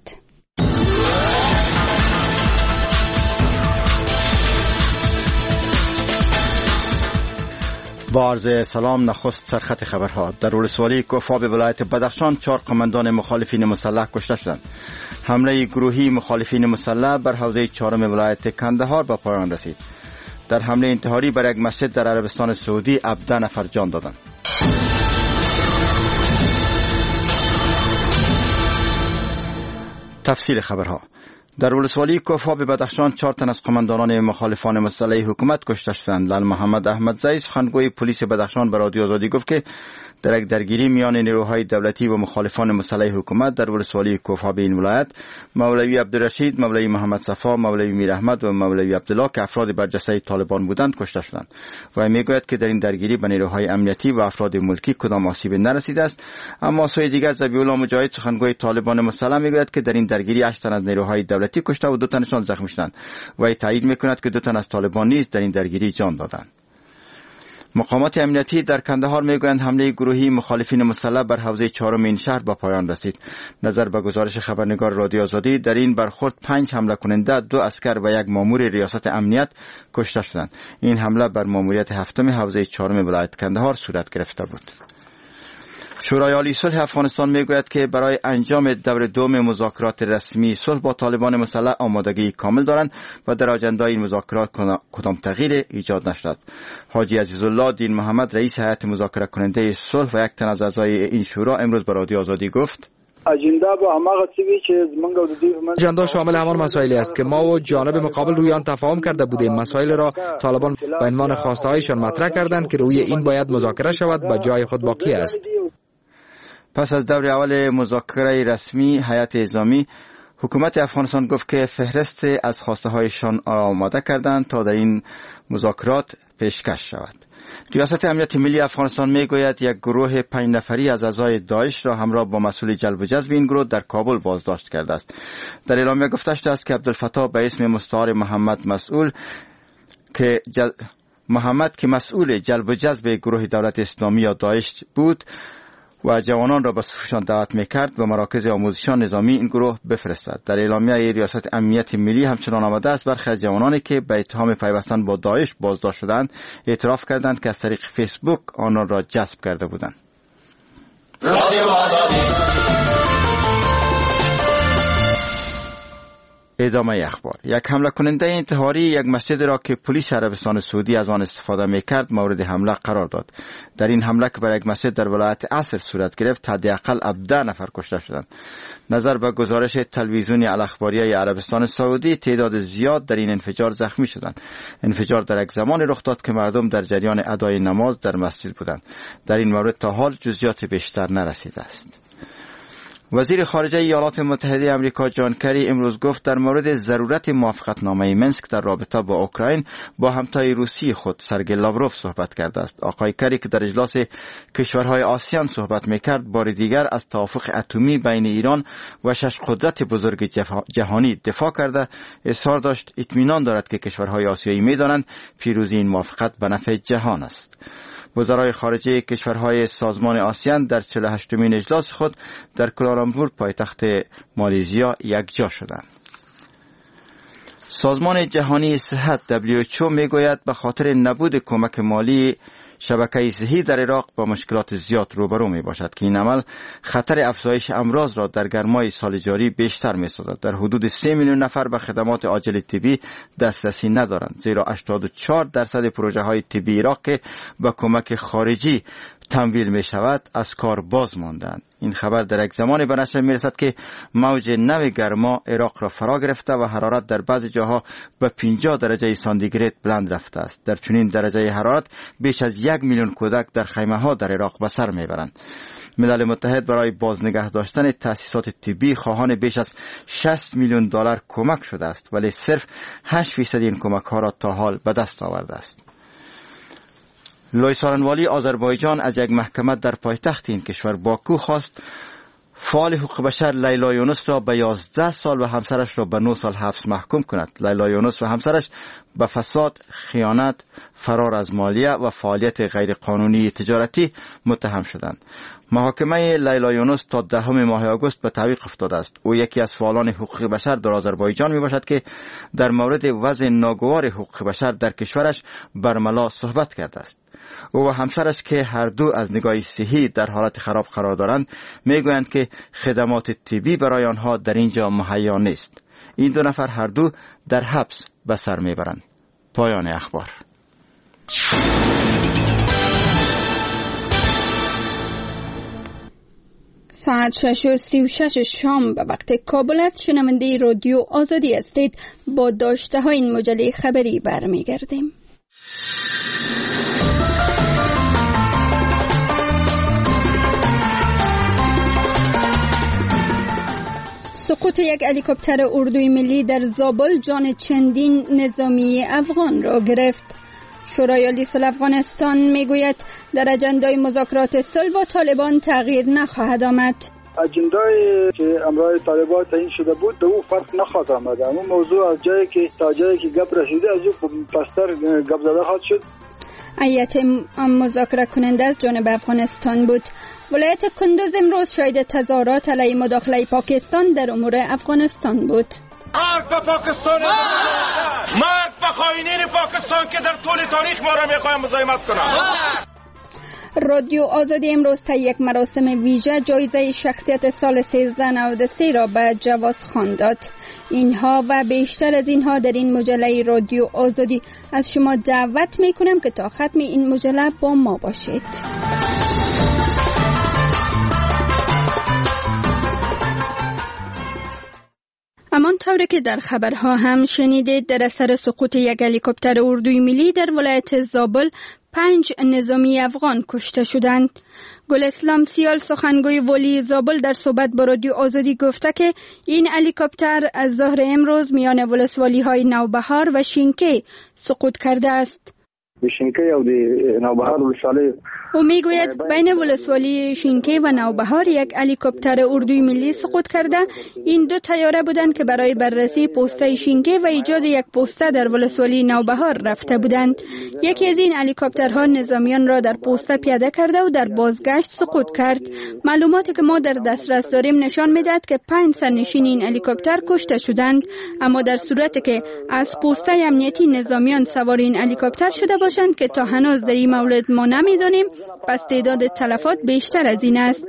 با عرض سلام. نخست سرخط خبرها. در ولسوالی کوفاب ولایت بدخشان 4 قماندان مخالفین مسلح کشته شدند. حمله گروهی مخالفین مسلح بر حوزه 4 ولایت کندهار به پایان رسید. در حمله انتحاری بر یک مسجد در عربستان سعودی 17 نفر جان دادند. تفصیل خبرها. در ولسوالی کوفاب بدخشان 4 تن از قماندانان مخالفان مسلح حکومت کشته شدند. لال محمد احمدزی سخنگوی پلیس بدخشان به رادیو آزادی گفت که در یک درگیری میان نیروهای دولتی و مخالفان مسلح حکومت در ولسوالی کوفاب این ولایت مولوی عبدالرشید، مولوی محمد صفا، مولوی میر احمد و مولوی عبدالله که افراد برجسته طالبان بودند کشته شدند. و میگوید که در این درگیری به نیروهای امنیتی و افراد ملکی کدام آسیبی نرسیده است. اما سوی دیگر ذبیح الله مجاهد سخنگوی طالبان مسلح میگوید که در این درگیری 8 تن از نیروهای دولتی کشته و 2 تنشان زخمی شدند. و تایید میکند که 2 تن از طالبان نیز در این درگیری جان دادند. مقامات امنیتی در کندهار میگویند حمله گروهی مخالفین مسلح بر حوزه 4 این شهر با پایان رسید. نظر به گزارش خبرنگار رادیو آزادی در این برخورد 5 حمله کننده، 2 عسکر و 1 مامور ریاست امنیت کشته شدند. این حمله بر ماموریت 7 حوزه 4 ولایت کندهار صورت گرفته بود. شورای عالی صلح افغانستان میگوید که برای انجام دور دوم مذاکرات رسمی صلح با طالبان مسلح آمادگی کامل دارند و در آجندای این مذاکرات کدام تغییر ایجاد نشد. حاجی عزیزالله دین محمد رئیس هیئت مذاکره کننده صلح و 1 تن از اعضای این شورا امروز به رادیو آزادی گفت اجندا شامل همان مسائلی است که ما و جانب مقابل روی آن تفاهم کرده بودیم. مسائل را طالبان به عنوان خواسته‌هایشان مطرح کردند که روی این باید مذاکره شود و جای خود باقی است. پس از دور اول مذاکره رسمی هیئت اعزامی حکومت افغانستان گفت که فهرست از خواسته هایشان آماده کردند تا در این مذاکرات پیشکش شود. ریاست امنیت ملی افغانستان میگوید یک گروه 5 نفری از اعضای داعش را همراه با مسئول جلب و جذب این گروه در کابل بازداشت کرده است. در اعلامیه گفته شده است که عبدالفتاح به اسم مستعار محمد که مسئول جلب و جذب گروه دولت اسلامی یا داعش بود و جوانان را به صفشان دعوت میکرد و مراکز آموزشان نظامی این گروه بفرستد. در اعلامیه ریاست امنیت ملی همچنان آمده است برخی از جوانانی که به اتهام پیوستن با داعش بازداشت شدند اعتراف کردند که از طریق فیسبوک آنان را جذب کرده بودند. ادامه اخبار. یک حمله کننده انتحاری یک مسجد را که پلیس عربستان سعودی از آن استفاده میکرد مورد حمله قرار داد. در این حمله که بر یک مسجد در ولایت عصر صورت گرفت حداقل 17 نفر کشته شدند. نظر به گزارش تلویزیونی الاخباریه عربستان سعودی تعداد زیاد در این انفجار زخمی شدند. انفجار در یک زمان رخ داد که مردم در جریان ادای نماز در مسجد بودند. در این مورد تا حال جزئیات بیشتر نرسیده است. وزیر خارجه ایالات متحده آمریکا جان کری امروز گفت در مورد ضرورت موافقتنامه منسک در رابطه با اوکراین با همتای روسی خود سرگئی لاوروف صحبت کرده است. آقای کری که در اجلاس کشورهای آسیان صحبت میکرد بار دیگر از توافق اتمی بین ایران و 6 قدرت بزرگ جهانی دفاع کرده اظهار داشت اطمینان دارد که کشورهای آسیایی میدانند پیروزی این موافقت به نفع جهان است. وزرای خارجه کشورهای سازمان آسیان در 48مین اجلاس خود در کوالالامپور پایتخت مالزیا یکجا شدند. سازمان جهانی صحت WHO میگوید به خاطر نبود کمک مالی شبکه صحی در عراق با مشکلات زیاد روبرو می باشد که این عمل خطر افزایش امراض را در گرمای سال جاری بیشتر می سازد. در حدود 3 میلیون نفر به خدمات عاجل طبی دسترسی ندارند، زیرا 84% پروژه های طبی عراق که با کمک خارجی تمویل می شود از کار باز ماندند. این خبر در یک زمانی به نشر می رسد که موج نو گرما عراق را فرا گرفته و حرارت در بعضی جاها به 50 درجه سانتیگراد بلند رفته است. در چنین درجه حرارت بیش از 1 میلیون کودک در خیمه ها در عراق به سر می برند. ملل متحد برای بازنگه داشتن تأسیسات طبی خواهان بیش از 60 میلیون دلار کمک شده است، ولی صرف 8% این کمک ها را تا حال به دست آورده است. لوی سارنوالی آذربایجان از یک محکمه در پایتخت این کشور باکو خواست فعال حقوق بشر لیلا یونس را به 11 سال و همسرش را به 9 سال حبس محکوم کند. لیلا یونس و همسرش به فساد، خیانت، فرار از مالیه و فعالیت غیرقانونی تجارتی متهم شدند. محاکمه لیلا یونس تا 10 ماه آگوست به تعویق افتاده است. او یکی از فعالان حقوق بشر در آذربایجان می باشد که در مورد وضع ناگوار حقوق بشر در کشورش برملا صحبت کرده است. او و همسرش که هر دو از نگاه صحی در حالت خراب قرار دارند میگویند که خدمات طبی برای آنها در اینجا مهیا نیست. این دو نفر هر دو در حبس به سر میبرند. پایان اخبار. ساعت 6:36 شام به وقت کابل است. شنونده رادیو آزادی هستید. با داشته های این مجله خبری برمیگردیم. سقوط یک هلیکوپتر اردوی ملی در زابل جان چندین نظامی افغان را گرفت. شورای عالی صلح افغانستان میگوید در اجندای مذاکرات صلح با طالبان تغییر نخواهد آمد. اجندای که امرای طالبان تعیین شده بود دو فرق نخواهد آمد. اون موضوع از جایی که تا جایی که گپ رسیده از اون پستر گپ زده خواهد شد. هیئت مذاکره کننده از جانب افغانستان بود. ولایت کندوز امروز شاهد تظاهرات علیه مداخله پاکستان در امور افغانستان بود. مرگ به پاکستان، مرگ به خائنین پاکستان که در طول تاریخ ما را میخواهند مزاحمت کنند. رادیو آزادی امروز تا یک مراسم ویژه جایزه شخصیت سال 1393 را به جواز خان داد. اینها و بیشتر از اینها در این مجله رادیو آزادی. از شما دعوت میکنم که تا ختم این مجله با ما باشید. همان طوری که در خبرها هم شنیدید، در اثر سقوط یک هلیکوپتر اردوی ملی در ولایت زابل 5 نظامی افغان کشته شدند. گل اسلام سیال سخنگوی ولی زابل در صحبت با رادیو آزادی گفته که این هلیکوپتر از ظهر امروز میان ولسوالی های نوبهار و شینکی سقوط کرده است. شینکی او د نوبهار ولسوالی او میگوید بین ولسوالی شینکی و نوبهار یک هلیکوپتر اردوی ملی سقوط کرده. این دو طیاره بودند که برای بررسی پوسته شینکی و ایجاد یک پوسته در ولسوالی نوبهار رفته بودند. یکی از این هلیکوپترها نظامیان را در پوسته پیاده کرده و در بازگشت سقوط کرد. معلوماتی که ما در دسترس داریم نشان میدهد که 5 سرنشین این هلیکوپتر کشته شدند، اما در صورتی که از پوسته امنیتی نظامیان سوار این هلیکوپتر شده باشند که تا هنوز در این مورد ما نمیدانیم، پس تعداد تلفات بیشتر از این است.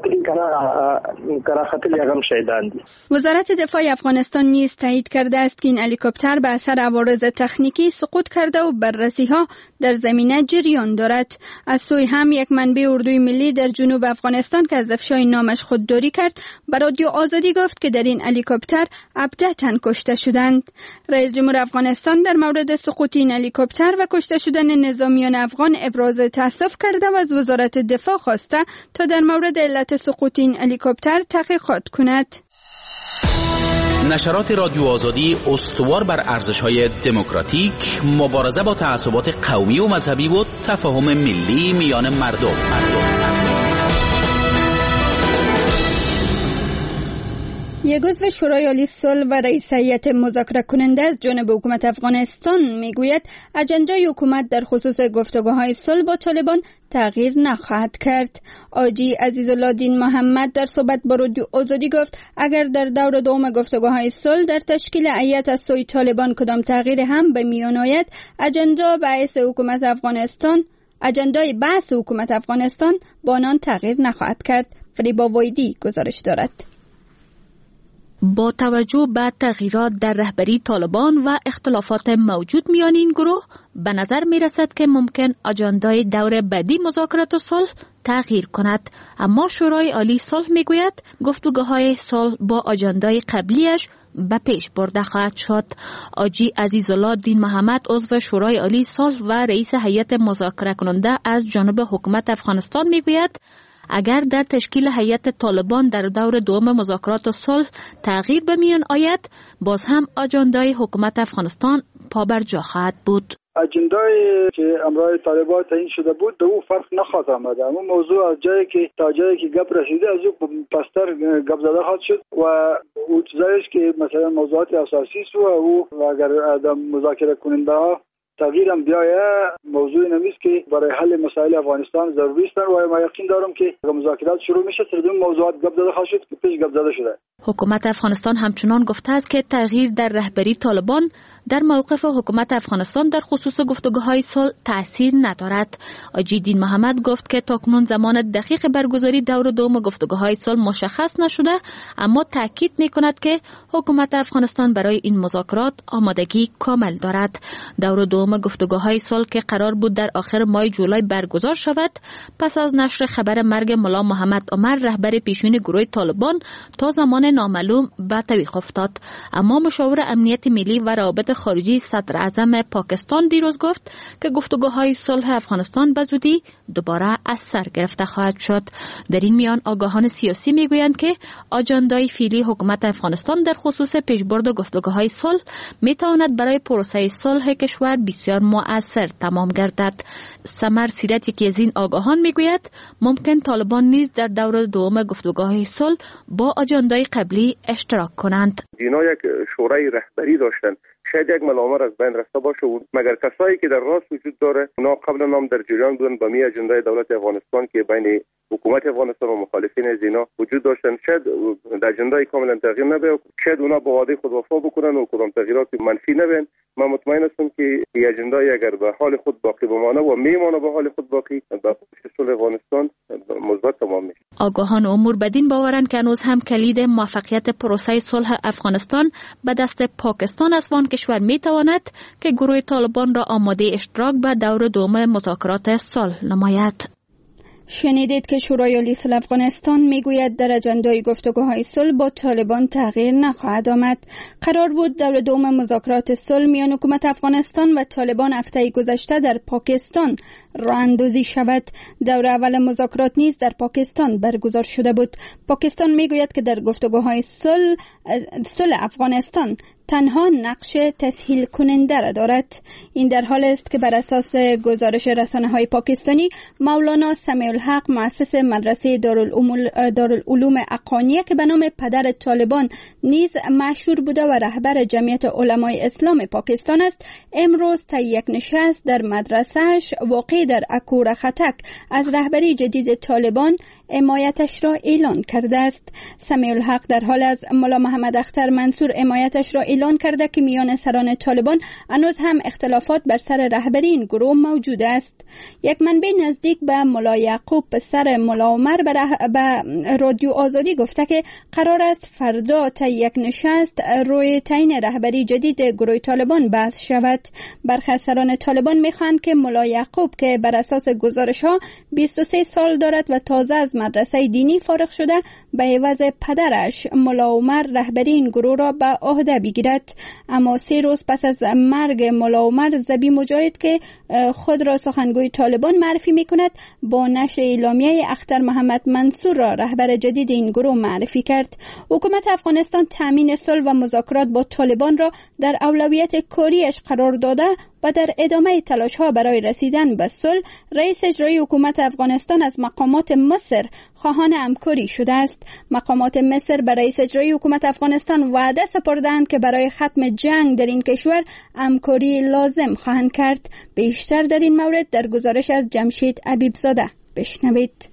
وزارت دفاع افغانستان نیز تایید کرده است که این هلیکوپتر به اثر عوارض تکنیکی سقوط کرده و بررسی ها در زمینه جریان دارد. از سوی هم یک منبع اردوی ملی در جنوب افغانستان که از افشای نامش خودداری کرد به رادیو آزادی گفت که در این هلیکوپتر 17 تن کشته شدند. رئیس جمهور افغانستان در مورد سقوط این هلیکوپتر و کشته شدن نظامیان افغان ابراز تأسف کرده و از وزارت دفاع خواسته تا در مورد علت سقوط این هلیکوپتر تحقیقات کند. نشرات رادیو آزادی استوار بر ارزش‌های دموکراتیک، مبارزه با تعصبات قومی و مذهبی و تفاهم ملی میان مردم. یک عضو شورای عالی صلح و رئیس هیئت مذاکره کننده از جانب حکومت افغانستان میگوید اجندای حکومت در خصوص گفتگوهای صلح با طالبان تغییر نخواهد کرد. آجی عزیزالله دین محمد در صحبت با رادیو آزادی گفت اگر در دور دوم گفتگوهای صلح در تشکیل هیئت از سوی طالبان کدام تغییر هم به میان آید، اجندای بحث حکومت افغانستان با آن تغییر نخواهد کرد. فریبا وایدی گزارش دارد. با توجه به تغییرات در رهبری طالبان و اختلافات موجود میان این گروه، به نظر می رسد که ممکن اجندای دور بعدی مذاکرات صلح تغییر کند. اما شورای عالی صلح می گوید گفتگوهای صلح با اجندای قبلیش به پیش برده خواهد شد. آجی عزیزالله دین محمد عضو شورای عالی صلح و رئیس هیئت مذاکره کننده از جانب حکومت افغانستان می گوید اگر در تشکیل هیئت طالبان در دور دوم مذاکرات صلح تغییر به میان آید، باز هم اجندای حکومت افغانستان پابرجا خواهد بود. اجندای که امرای طالبان تعیین شده بود دو فرق نخواهد آمده. اما موضوع از جایی که تا جایی که گپ رسیده از او پستر گپ زده خواهد شد و او چیزایش که مثلا موضوعات اساسی است و او اگر مذاکره کننده ها تغییر هم بیایه موضوع نمیست که برای حل مسائل افغانستان ضروری است و ما یقین دارم که مذاکرات شروع میشه تر این موضوعات گپ زده خواهد شد که پیش گپ زده شده. حکومت افغانستان همچنان گفته است که تغییر در رهبری طالبان در موقف حکومت افغانستان در خصوص گفتگوهای صلح تأثیر ندارد. آجی دین محمد گفت که تاکنون زمان دقیق برگزاری دور دوم گفتگوهای صلح مشخص نشده، اما تاکید می‌کند که حکومت افغانستان برای این مذاکرات آمادگی کامل دارد. دور دوم گفتگوهای صلح که قرار بود در آخر ماه جولای برگزار شود، پس از نشر خبر مرگ ملا محمد عمر رهبر پیشین گروه طالبان تا زمان نامعلوم به تعویق افتاد. اما مشاور امنیت ملی و روابط خارجی صدر اعظم پاکستان دیروز گفت که گفتگوهای صلح افغانستان به زودی دوباره از سر گرفته خواهد شد. در این میان آگاهان سیاسی میگویند که اجندای فعلی حکومت افغانستان در خصوص پیشبرد گفتگوهای صلح میتواند برای پروسه صلح کشور بسیار مؤثر تمام گردد. سمر سیرت یکی از این آگاهان میگوید ممکن طالبان نیز در دور دوم گفتگوهای صلح با اجندای قبلی اشتراک کنند. اینا یک شورای رهبری داشتن، شاید یک ملامر از بین رفته باشه و مگر کسایی که در راست وجود داره اونا قبلا هم در جریان بودن با می اجندای دولت افغانستان که بین حکومت افغانستان و مخالفین از اینا وجود داشتن، شاید در اجندای کاملا تغییر نبه، شاید اونا با وعده خود وفا بکنن و کدام تغییرات منفی نبین. من مطمئن هستم که این اجندای اگر به حال خود باقی بمانه و میمانه به حال خود باقی به صلح افغانستان مثبت تمام میشه. آگاهان امور بدین باورند که هنوز هم کلید موفقیت پروسه صلح افغانستان به دست پاکستان است و آن کشور میتواند که گروه طالبان را آماده اشتراک به دور دوم مذاکرات صلح نماید. شنیدید که شورای عالی صلح افغانستان میگوید در اجندای گفتگوهای صلح با طالبان تغییر نخواهد آمد. قرار بود دور دوم مذاکرات صلح میان حکومت افغانستان و طالبان هفته گذشته در پاکستان راه اندازی شود. دور اول مذاکرات نیز در پاکستان برگزار شده بود. پاکستان میگوید که در گفتگوهای صلح افغانستان تنها نقش تسهیل کننده را دارد. این در حال است که بر اساس گزارش رسانه‌های پاکستانی مولانا سمیع الحق مؤسس مدرسه دارالعلوم حقانیه که به نام پدر طالبان نیز مشهور بوده و رهبر جمعیت علمای اسلام پاکستان است، امروز تا یک نشست در مدرسه‌اش واقع در اکور خطک از رهبری جدید طالبان حمایتش را اعلان کرده است. سمیع الحق در حال از مولا محمد اختر منصور حمایتش را اعلان اعلان کرده که میان سران طالبان هنوز هم اختلافات بر سر رهبری این گروه موجود است. یک منبع نزدیک به ملا یعقوب پسر ملا عمر به رادیو آزادی گفته که قرار است فردا تا یک نشست روی تعیین رهبری جدید گروه طالبان بحث شود. برخی سران طالبان میخواهند که ملا یعقوب که بر اساس گزارش ها 23 سال دارد و تازه از مدرسه دینی فارغ شده به عوض پدرش ملا عمر رهبری این گروه را به عهده بگیرد. اما 3 روز پس از مرگ ملا عمر ذبیح مجاهد که خود را سخنگوی طالبان معرفی میکند با نشر اعلامیه اختر محمد منصور را رهبر جدید این گروه معرفی کرد. حکومت افغانستان تامین صلح و مذاکرات با طالبان را در اولویت کاریش قرار داده و در ادامه تلاش‌ها برای رسیدن به صلح رئیس اجرایی حکومت افغانستان از مقامات مصر خواهان همکاری شده است. مقامات مصر به رئیس اجرایی حکومت افغانستان وعده سپردند که برای ختم جنگ در این کشور همکاری لازم خواهند کرد. بیشتر در این مورد در گزارش از جمشید حبیبزاده بشنوید.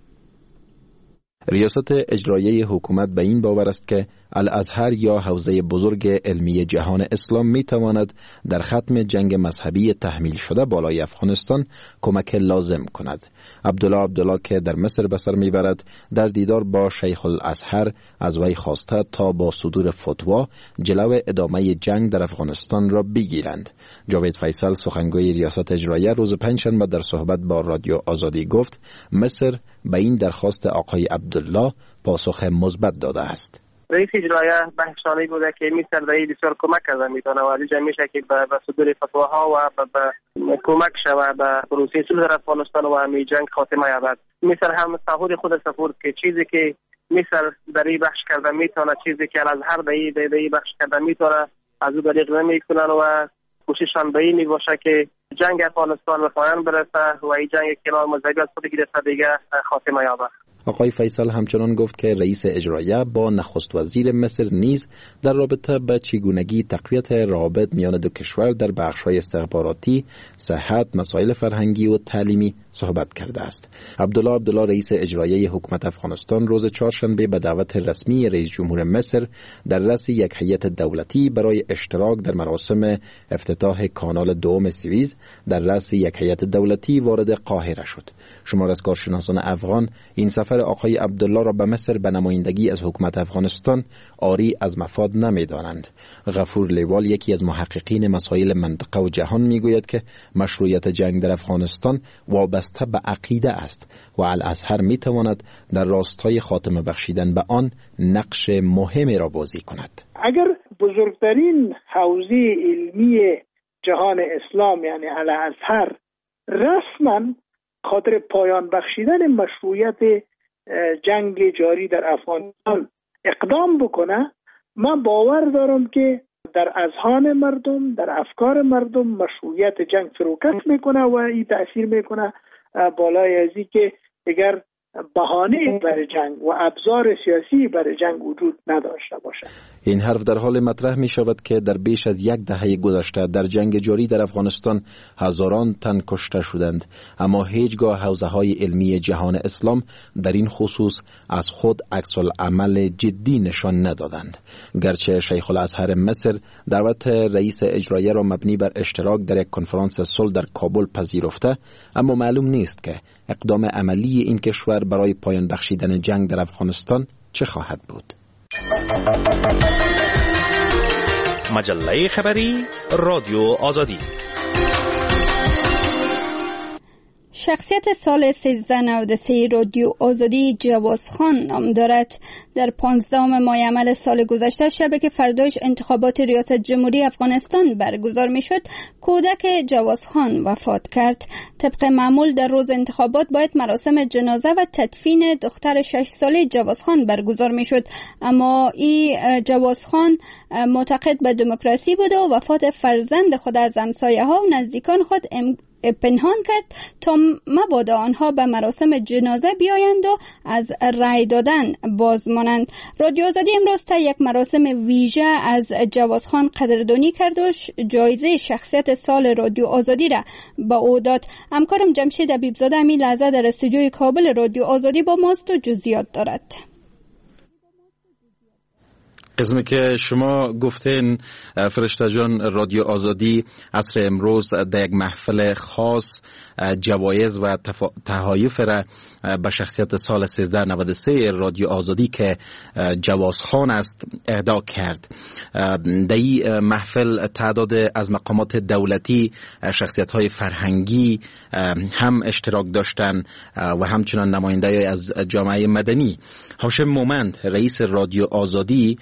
ریاست اجرایی حکومت به این باور است که الازهر یا حوزه بزرگ علمی جهان اسلام می تواند در ختم جنگ مذهبی تحمیل شده بالای افغانستان کمک لازم کند. عبدالله که در مصر به سر می برد در دیدار با شیخ الازهر از وی خواسته تا با صدور فتوا جلو ادامه جنگ در افغانستان را بگیرند. جاوید فیصل سخنگوی ریاست اجرایی روز پنجشنبه در صحبت با رادیو آزادی گفت مصر به این درخواست آقای عبدالله پاسخ مثبت داده است. رئیس اجرایی بحثانی بوده که مصر در بسیار کمک کرده میتونه و دیگه میشه که به صدور فتواها و به کمک شود به پروسه صلح در افغانستان و همی جنگ خاتمه یابد. مصر هم تعهد خود سپرد که چیزی که مصر در این بخش کرده میتونه، چیزی که الازهر در این بخش کرده میتونه از او دریغ نمیکنن و کوشششان به این میباشه که جنگ افغانستان به پایان برسه و این جنگ کنار مذهبی از خود گرفته دیگه خاتمه یابد. آقای فیصل همچنان گفت که رئیس اجرایی با نخست وزیر مصر نیز در رابطه با چگونگی تقویت روابط میان دو کشور در بخش‌های استخباراتی، صحت، مسائل فرهنگی و تعلیمی صحبت کرده است. عبدالله رئیس اجرایی حکومت افغانستان روز چهارشنبه به دعوت رسمی رئیس جمهور مصر در رأس یک هیئت دولتی برای اشتراک در مراسم افتتاح کانال دوم سوئیز در رأس یک هیئت دولتی وارد قاهره شد. شمار از کارشناسان افغان این سفر آقای عبدالله را به مصر به نمایندگی از حکومت افغانستان عاری از مفاد نمی‌دانند. غفور لیوال یکی از محققین مسائل منطقه و جهان میگوید که مشروعیت جنگ در افغانستان وابسته به عقیده است و الازهر میتواند در راستای خاتمه بخشیدن به آن نقش مهمی را بازی کند. اگر بزرگترین حوزه علمی جهان اسلام یعنی الازهر رسما خاطر پایان بخشیدن مشروعیت جنگ جاری در افغانستان اقدام بکنه، من باور دارم که در اذهان مردم، در افکار مردم مشروعیت جنگ فروکش میکنه و این تأثیر میکنه بالای ازی که دیگر بهانه برای جنگ و ابزار سیاسی برای جنگ وجود نداشته باشد. این حرف در حال مطرح می شود که در بیش از یک دهه گذشته در جنگ جاری در افغانستان هزاران تن کشته شدند، اما هیچگاه حوزه‌های علمی جهان اسلام در این خصوص از خود عکس‌العمل جدی نشان ندادند. گرچه شیخ الازهر مصر دعوت رئیس اجرایی را مبنی بر اشتراک در یک کنفرانس صلح در کابل پذیرفته، اما معلوم نیست که اقدام عملی این کشور برای پایان بخشیدن جنگ در افغانستان چه خواهد بود. مجله خبری رادیو آزادی. شخصیت سال 1393 رادیو آزادی جواز خان نام دارد. در 15 ماه عمل سال گذشته شب که فرداش انتخابات ریاست جمهوری افغانستان برگزار می شد، کودک جواز خان وفات کرد. طبق معمول در روز انتخابات باید مراسم جنازه و تدفین دختر 6 ساله جواز خان برگزار می شد، اما این جواز خان معتقد به دموکراسی بود و وفات فرزند خود از همسایه ها و نزدیکان خود پنهان کرد تا مبادا آنها به مراسم جنازه بیایند و از رای دادن باز مانند. رادیو آزادی امروز تا یک مراسم ویژه از جواز خان قدردانی کرد و جایزه شخصیت سال رادیو آزادی را به او داد. همکارم جمشید حبیبزاده همین لحظه در استودیوی کابل رادیو آزادی با ماست و جزئیات دارد. قسمی که شما گفتین فرشته جان، رادیو آزادی عصر امروز در یک محفل خاص جوایز و تحایف را به شخصیت سال 1393 رادیو آزادی که جوازخان است اهدا کرد. در این محفل تعداد از مقامات دولتی، شخصیت‌های فرهنگی هم اشتراک داشتند و همچنان نماینده از جامعه مدنی. هاشم مومند رئیس رادیو آزادی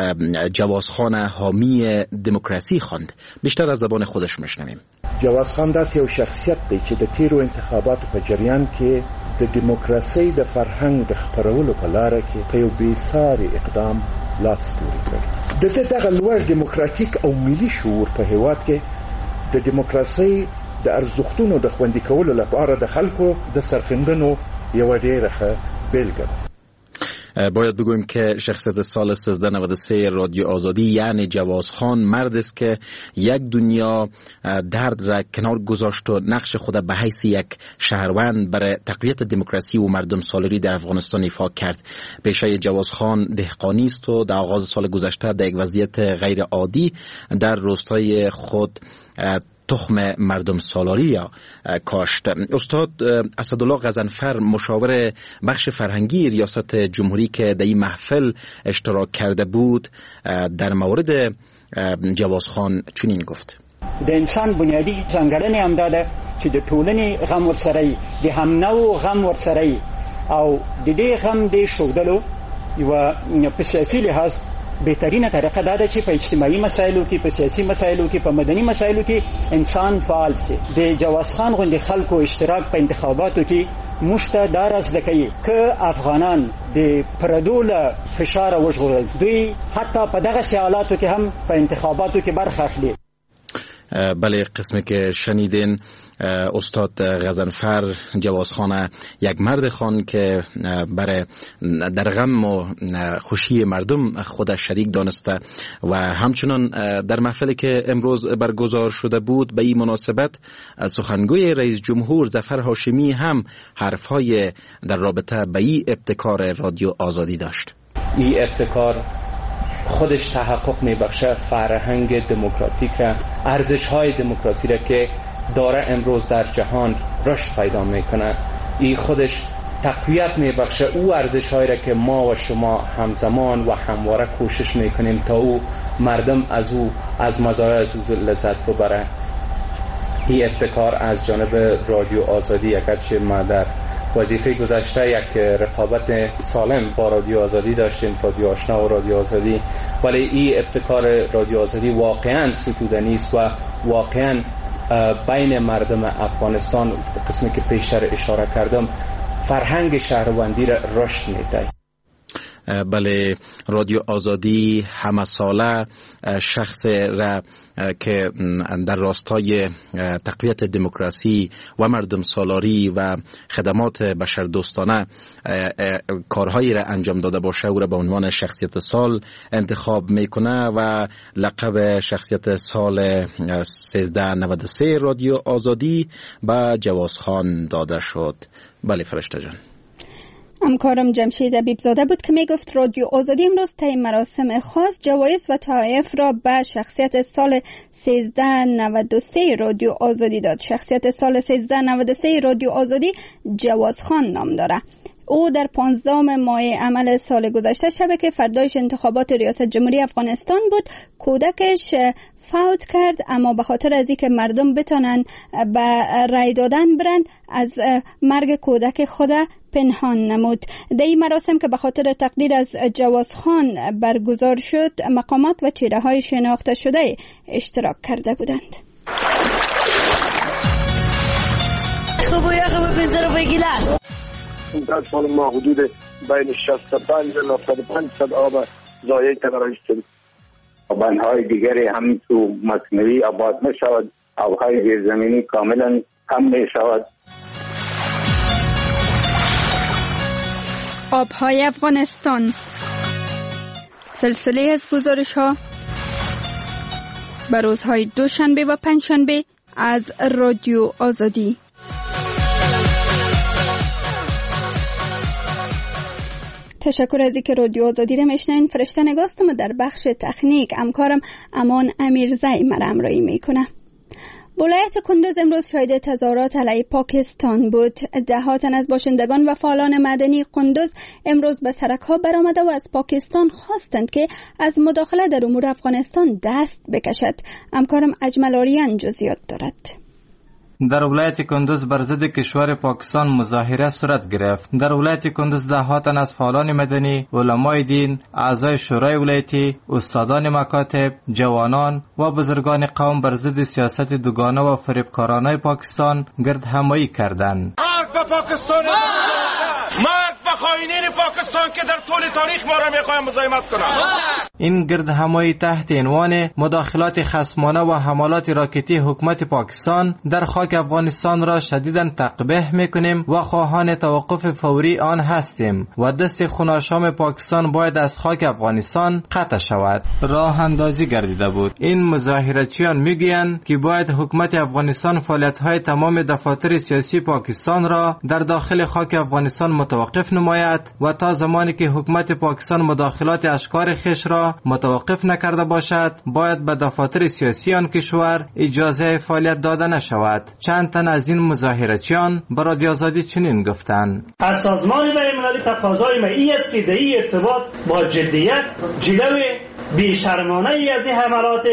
جوازخان حامی دموکراسی خواند. بیشتر از زبان خودش میشنویم. جوازخان داسې یو شخصیت دی چې د تیرو انتخاباتو په جریان کې د دیموکراسۍ د فرهنګ د خپرولو په لاره کې په یو بېساري اقدام لاس پورې کړ. د ده دغه لوړ دیموکراتیک او ملي شعور په هېواد کې د دیموکراسۍ د ارزښتونو د خوندي کولو لپاره د خلکو د سرښندنو یوه ډېره ښه بېلګه ده. باید بگویم که شخصیت سال 1393 رادیو آزادی یعنی جوازخان مرد است که یک دنیا درد را کنار گذاشت و نقش خود به حیث یک شهروند برای تقویت دموکراسی و مردم سالاری در افغانستان ایفا کرد. پیشه جوازخان دهقانی است و در آغاز سال گذشته در یک وضعیت غیر عادی در روستای خود تخم مردم سالاری یا کاشت. استاد اسدالله غضنفر، مشاور بخش فرهنگی ریاست جمهوری که در این محفل اشتراک کرده بود، در مورد جوازخان چنین گفت: د انسان بنیادی ځانګړنې همدا ده چې د ټولنې غم ورسره د همنو غم ورسره او د دې غم د ښودلو یوه په سیاسي لحاظ بهترینه طریقه دا ده چې په اجتماعي مسایلو کې، په سیاسي مسایلو کې، په مدني مسایلو کې انسان فعال سي. د جوازخان غوندې خلکو اشتراک په انتخاباتو کې موږ ته دا را زده کوي که افغانان د پردو له فشاره وژغورل، دوی حتی په دغسې حالاتو کې هم په انتخاباتو کې برخه اخلي. بله، قسمی که شنیدین استاد غضنفر جوازخان یک مرد خان که برای در غم و خوشی مردم خود شریک دانسته و همچنان در محفلی که امروز برگزار شده بود به این مناسبت سخنگوی رئیس جمهور ظفر هاشمی هم حرفهای در رابطه به این ابتکار رادیو آزادی داشت. این ابتکار خودش تحقق میبخشه فرهنگ دموکراتیک، ارزش‌های دموکراسی را که داره امروز در جهان رشد پیدا میکنه. این خودش تقویت میبخشه او ارزش‌هایی را که ما و شما همزمان و همواره کوشش میکنیم تا او مردم از مزایای از او لذت ببره. این ابتکار از جانب رادیو آزادی، اگرچه ما در وظیفه گذشته یک رقابت سالم با رادیو آزادی داشتیم، رادیو آشنا و رادیو آزادی، ولی این ابتکار رادیو آزادی واقعا ستودنی است و واقعا بین مردم افغانستان، قسمی که پیشتر اشاره کردم، فرهنگ شهروندی را رشد میده. بله، رادیو آزادی همه ساله شخص را که در راستای تقویت دموکراسی و مردم سالاری و خدمات بشردوستانه کارهایی را انجام داده باشه او را به عنوان شخصیت سال انتخاب میکنه و لقب شخصیت سال 1393 رادیو آزادی به جوازخان داده شد. بله فرشته جان. همکارم جمشید حبیبزاده بود که می گفت رادیو آزادی امروز طی مراسم خاص جوایز و تحایف را به شخصیت سال 1393 رادیو آزادی داد. شخصیت سال 1393 رادیو آزادی جوازخان نام داره. او در 15 ماه عمل سال گذشته شب که فردایش انتخابات ریاست جمهوری افغانستان بود کودکش فوت کرد، اما به خاطر از اینکه مردم بتانن به رای دادن برن از مرگ کودک خود پنهان نمود. در این مراسم که به خاطر تقدیر از جوازخان برگزار شد مقامات و چهره های شناخته شده اشتراک کرده بودند. در سال ما حدود بین 65 و 95% آب ضایع تبرش شد. آبانهای دیگری هم تو مصنوعی آباد می شود، آبهای زیرزمینی کاملا کم می شود. آبهای افغانستان، سلسله از گزارش ها به روزهای دوشنبه و پنجشنبه از رادیو آزادی. تشکر از اینکه رادیو آزادی را میشنوین. فرشته نگاستم در بخش تکنیک همکارم امان امیرزی مرا همراهی میکنه. ولایت کندوز امروز شاهد تظاهرات علیه پاکستان بود. دهها تن از باشندگان و فعالان مدنی کندوز امروز به سرک‌ها برآمده و از پاکستان خواستند که از مداخله در امور افغانستان دست بکشد. همکارم اجمل آریان جزئیات دارد. در ولایت کندوز بر ضد کشور پاکستان مظاهره صورت گرفت. در ولایت کندوز دهها تن از فعالان مدنی، علمای دین، اعضای شورای ولایتی، استادان مکاتب، جوانان و بزرگان قوم بر ضد سیاست دوگانه و فریبکارانه پاکستان گرد همایی کردند. مرگ به پاکستان، مرگ به خائنین پاکستان که در طول تاریخ ما را میخواهند مزاحمت کنند. این گرد همایی تحت عنوان مداخلات خصمانه و حملات راکتی حکومت پاکستان در خاک افغانستان را شدیداً تقبیح میکنیم و خواهان توقف فوری آن هستیم و دست خوناشام پاکستان باید از خاک افغانستان قطع شود. راه اندازی گردیده بود. این مظاهراتیان میگویند که باید حکومت افغانستان فعالیت‌های تمام دفاتر سیاسی پاکستان را در داخل خاک افغانستان متوقف نماید و تا زمانی که حکومت پاکستان مداخلات اشکار خیش را متوقف نکرده باشد باید به دفاتر سیاسی آن کشور اجازه فعالیت داده نشود. چند تن از این مظاهراتیان به رادیو آزادی چنین گفتند: از سازمان بین المللی تقاضای ما این است که در این ارتباط با جدیت جلوی بیشرمانه ای از این حملات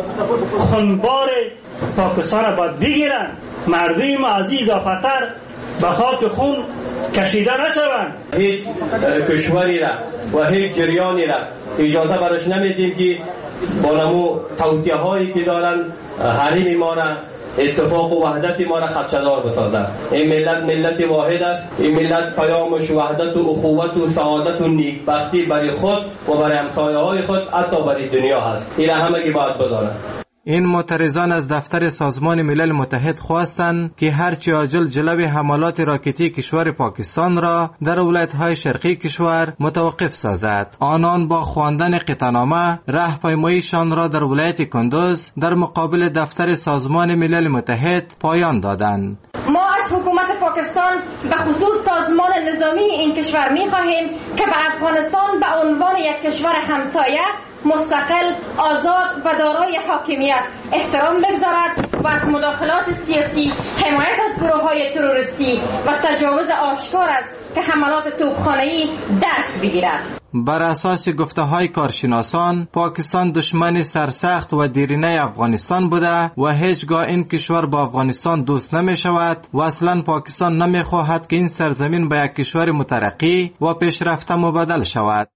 خونبار پاکستان را باید بگیرند. مردم از این اضافتر به خاک خون کشیده نشوند. هیچ کشوری را و هیچ جریانی را اجازه برش نمیدیم که با نمو توطئه هایی که دارن حریم ما را، اتفاق و وحدت ما را خدشه‌دار بسازد. این ملت واحد است. این ملت پیامش وحدت و اخوت و سعادت و نیکبختی برای خود و برای همسایه‌های خود حتی برای دنیا هست. این همگی باید بدانند. این معترضان از دفتر سازمان ملل متحد خواستند که هرچی عاجل جلوی حملات راکتی کشور پاکستان را در ولایت‌های شرقی کشور متوقف سازد. آنان با خواندن قطعنامه راهپیماییشان را در ولایت کندوز در مقابل دفتر سازمان ملل متحد پایان دادند. ما از حکومت پاکستان به خصوص سازمان نظامی این کشور می‌خواهیم که به افغانستان به عنوان یک کشور همسایه مستقل، آزاد و دارای حاکمیت احترام بگذارد و از مداخلات سیاسی، حمایت از گروه‌های تروریستی و تجاوز آشکار است که حملات توپخانه‌ای دست بگیرد. بر اساس گفته‌های کارشناسان پاکستان دشمن سرسخت و دیرینه افغانستان بوده و هیچگاه این کشور با افغانستان دوست نمی شود و اصلا پاکستان نمی خواهد که این سرزمین به یک کشور مترقی و پیشرفته مبادل شود.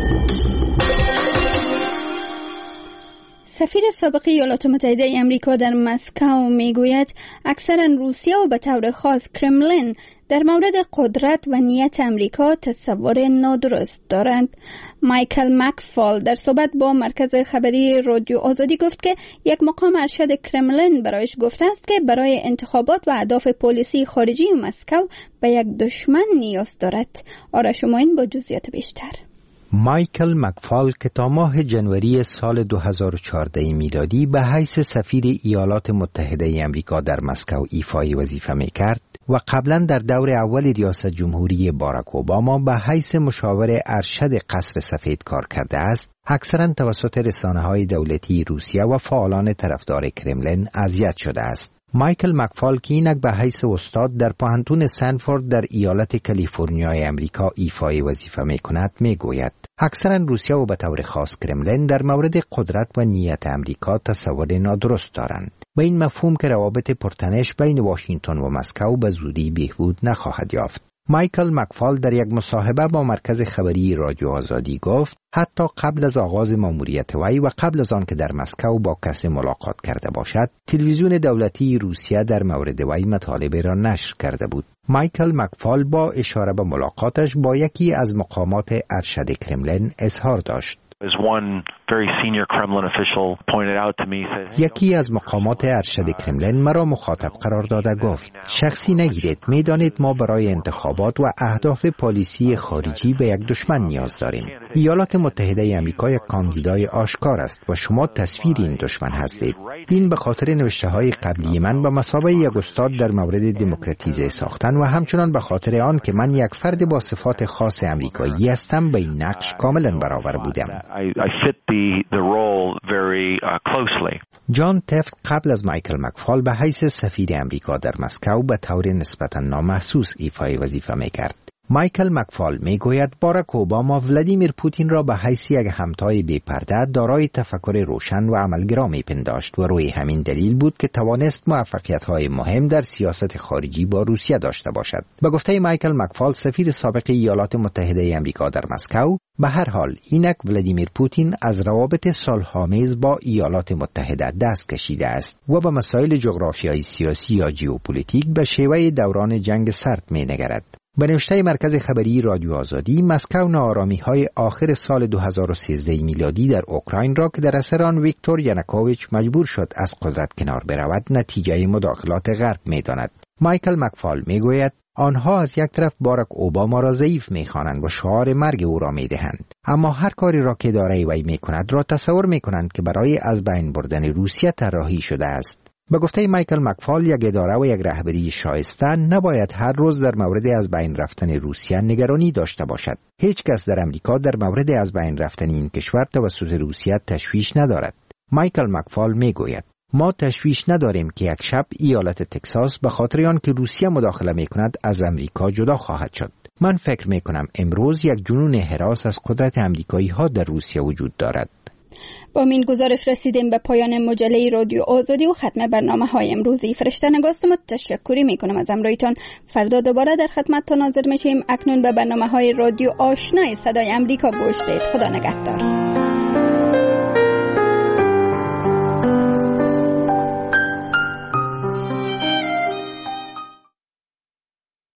سفیر سابق ایالات متحده امریکا در مسکو میگوید اکثرا روسیه و به طور خاص کرملین در مورد قدرت و نیت امریکا تصور نادرست دارند. مایکل مکفال در صحبت با مرکز خبری رادیو آزادی گفت که یک مقام ارشد کرملین برایش گفته است که برای انتخابات و اهداف پلیسی خارجی مسکو به یک دشمن نیاز دارد. آرش موین با جزئیات بیشتر. مایکل مکفال که تا ماه جنوری سال 2014 میلادی به حیث سفیر ایالات متحده امریکا در مسکو ایفای وظیفه میکرد و قبلا در دور اول ریاست جمهوری باراک اوباما به حیث مشاور ارشد قصر سفید کار کرده است، اکثرا توسط رسانه‌های دولتی روسیه و فعالان طرفدار کرملین اذیت شده است. مایکل مکفال که اینک به حیث استاد در پوهنتون سنفورد در ایالت کالیفرنیای امریکا ایفای وظیفه میکند میگوید اکثرا روسیه و به طور خاص کرملین در مورد قدرت و نیت امریکا تصور نادرست دارند. به این مفهوم که روابط پرتنش بین واشنگتن و مسکو به زودی بهبود نخواهد یافت. مایکل مکفال در یک مصاحبه با مرکز خبری رادیو آزادی گفت حتی قبل از آغاز ماموریت وی و قبل از آن که در مسکو با کسی ملاقات کرده باشد، تلویزیون دولتی روسیه در مورد وی مطالب را نشر کرده بود. مایکل مکفال با اشاره به ملاقاتش با یکی از مقامات ارشد کرملین اظهار داشت. یکی از مقامات ارشد کرملین مرا مخاطب قرار داده گفت شخصی نگیرید، میدانید ما برای انتخابات و اهداف پالیسی خارجی به یک دشمن نیاز داریم. ایالات متحده آمریکا یک کاندیدای آشکار است و شما تصویر این دشمن هستید. این به خاطر نوشته‌های قبلی من به مثابه یک استاد در مورد دموکراتیزه ساختن و همچنان به خاطر آن که من یک فرد با صفات خاص آمریکایی هستم به این نقش کاملا برابر بودم. جان تفت قبل از مایکل مکفال به حیث سفیر آمریکا در مسکو به طور نسبتا نامحسوس ایفای وظیفه می‌کرد. مایکل مکفال میگوید باراک اوباما ولادیمیر پوتین را به حیث یک همتای بی‌پرده دارای تفکر روشن و عملگرا میپنداشت و روی همین دلیل بود که توانست موفقیت‌های مهم در سیاست خارجی با روسیه داشته باشد. به گفته مایکل مکفال سفیر سابق ایالات متحده آمریکا در مسکو، به هر حال اینک ولادیمیر پوتین از روابط صلح‌آمیز با ایالات متحده دست کشیده است و به مسائل جغرافیایی سیاسی یا ژئوپلیتیک به شیوه دوران جنگ سرد می‌نگرد. به نوشته مرکز خبری رادیو آزادی، مسکو ناآرامی‌های آخر سال 2013 میلادی در اوکراین را که در اثر آن ویکتور ینوکوویچ مجبور شد از قدرت کنار برود نتیجه مداخلات غرب می‌داند. مایکل مکفال میگوید آنها از یک طرف باراک اوباما را ضعیف می‌خوانند و شعار مرگ او را می‌دهند، اما هر کاری را که اداره وی می‌کند را تصور می‌کنند که برای از بین بردن روسیه طراحی شده است. به گفته مایکل مکفال یک اداره و یک رهبری شایسته نباید هر روز در مورد از بین رفتن روسیه نگرانی داشته باشد. هیچ کس در امریکا در مورد از بین رفتن این کشور توسط روسیه تشویش ندارد. مایکل مکفال میگوید ما تشویش نداریم که یک شب ایالت تگزاس به خاطر آن که روسیه مداخله میکند از امریکا جدا خواهد شد. من فکر میکنم امروز یک جنون هراس از قدرت امریکایی ها در روسیه وجود دارد. با این گزارش رسیدیم به پایان مجله رادیو آزادی و ختم برنامه‌های امروزی. فرشته نگاست تشکری میکنم از همراهیتان. فردا دوباره در خدمتتان حاضر میشیم. اکنون به برنامه‌های رادیو آشنای صدای امریکا گوش دهید. خدا نگهدار.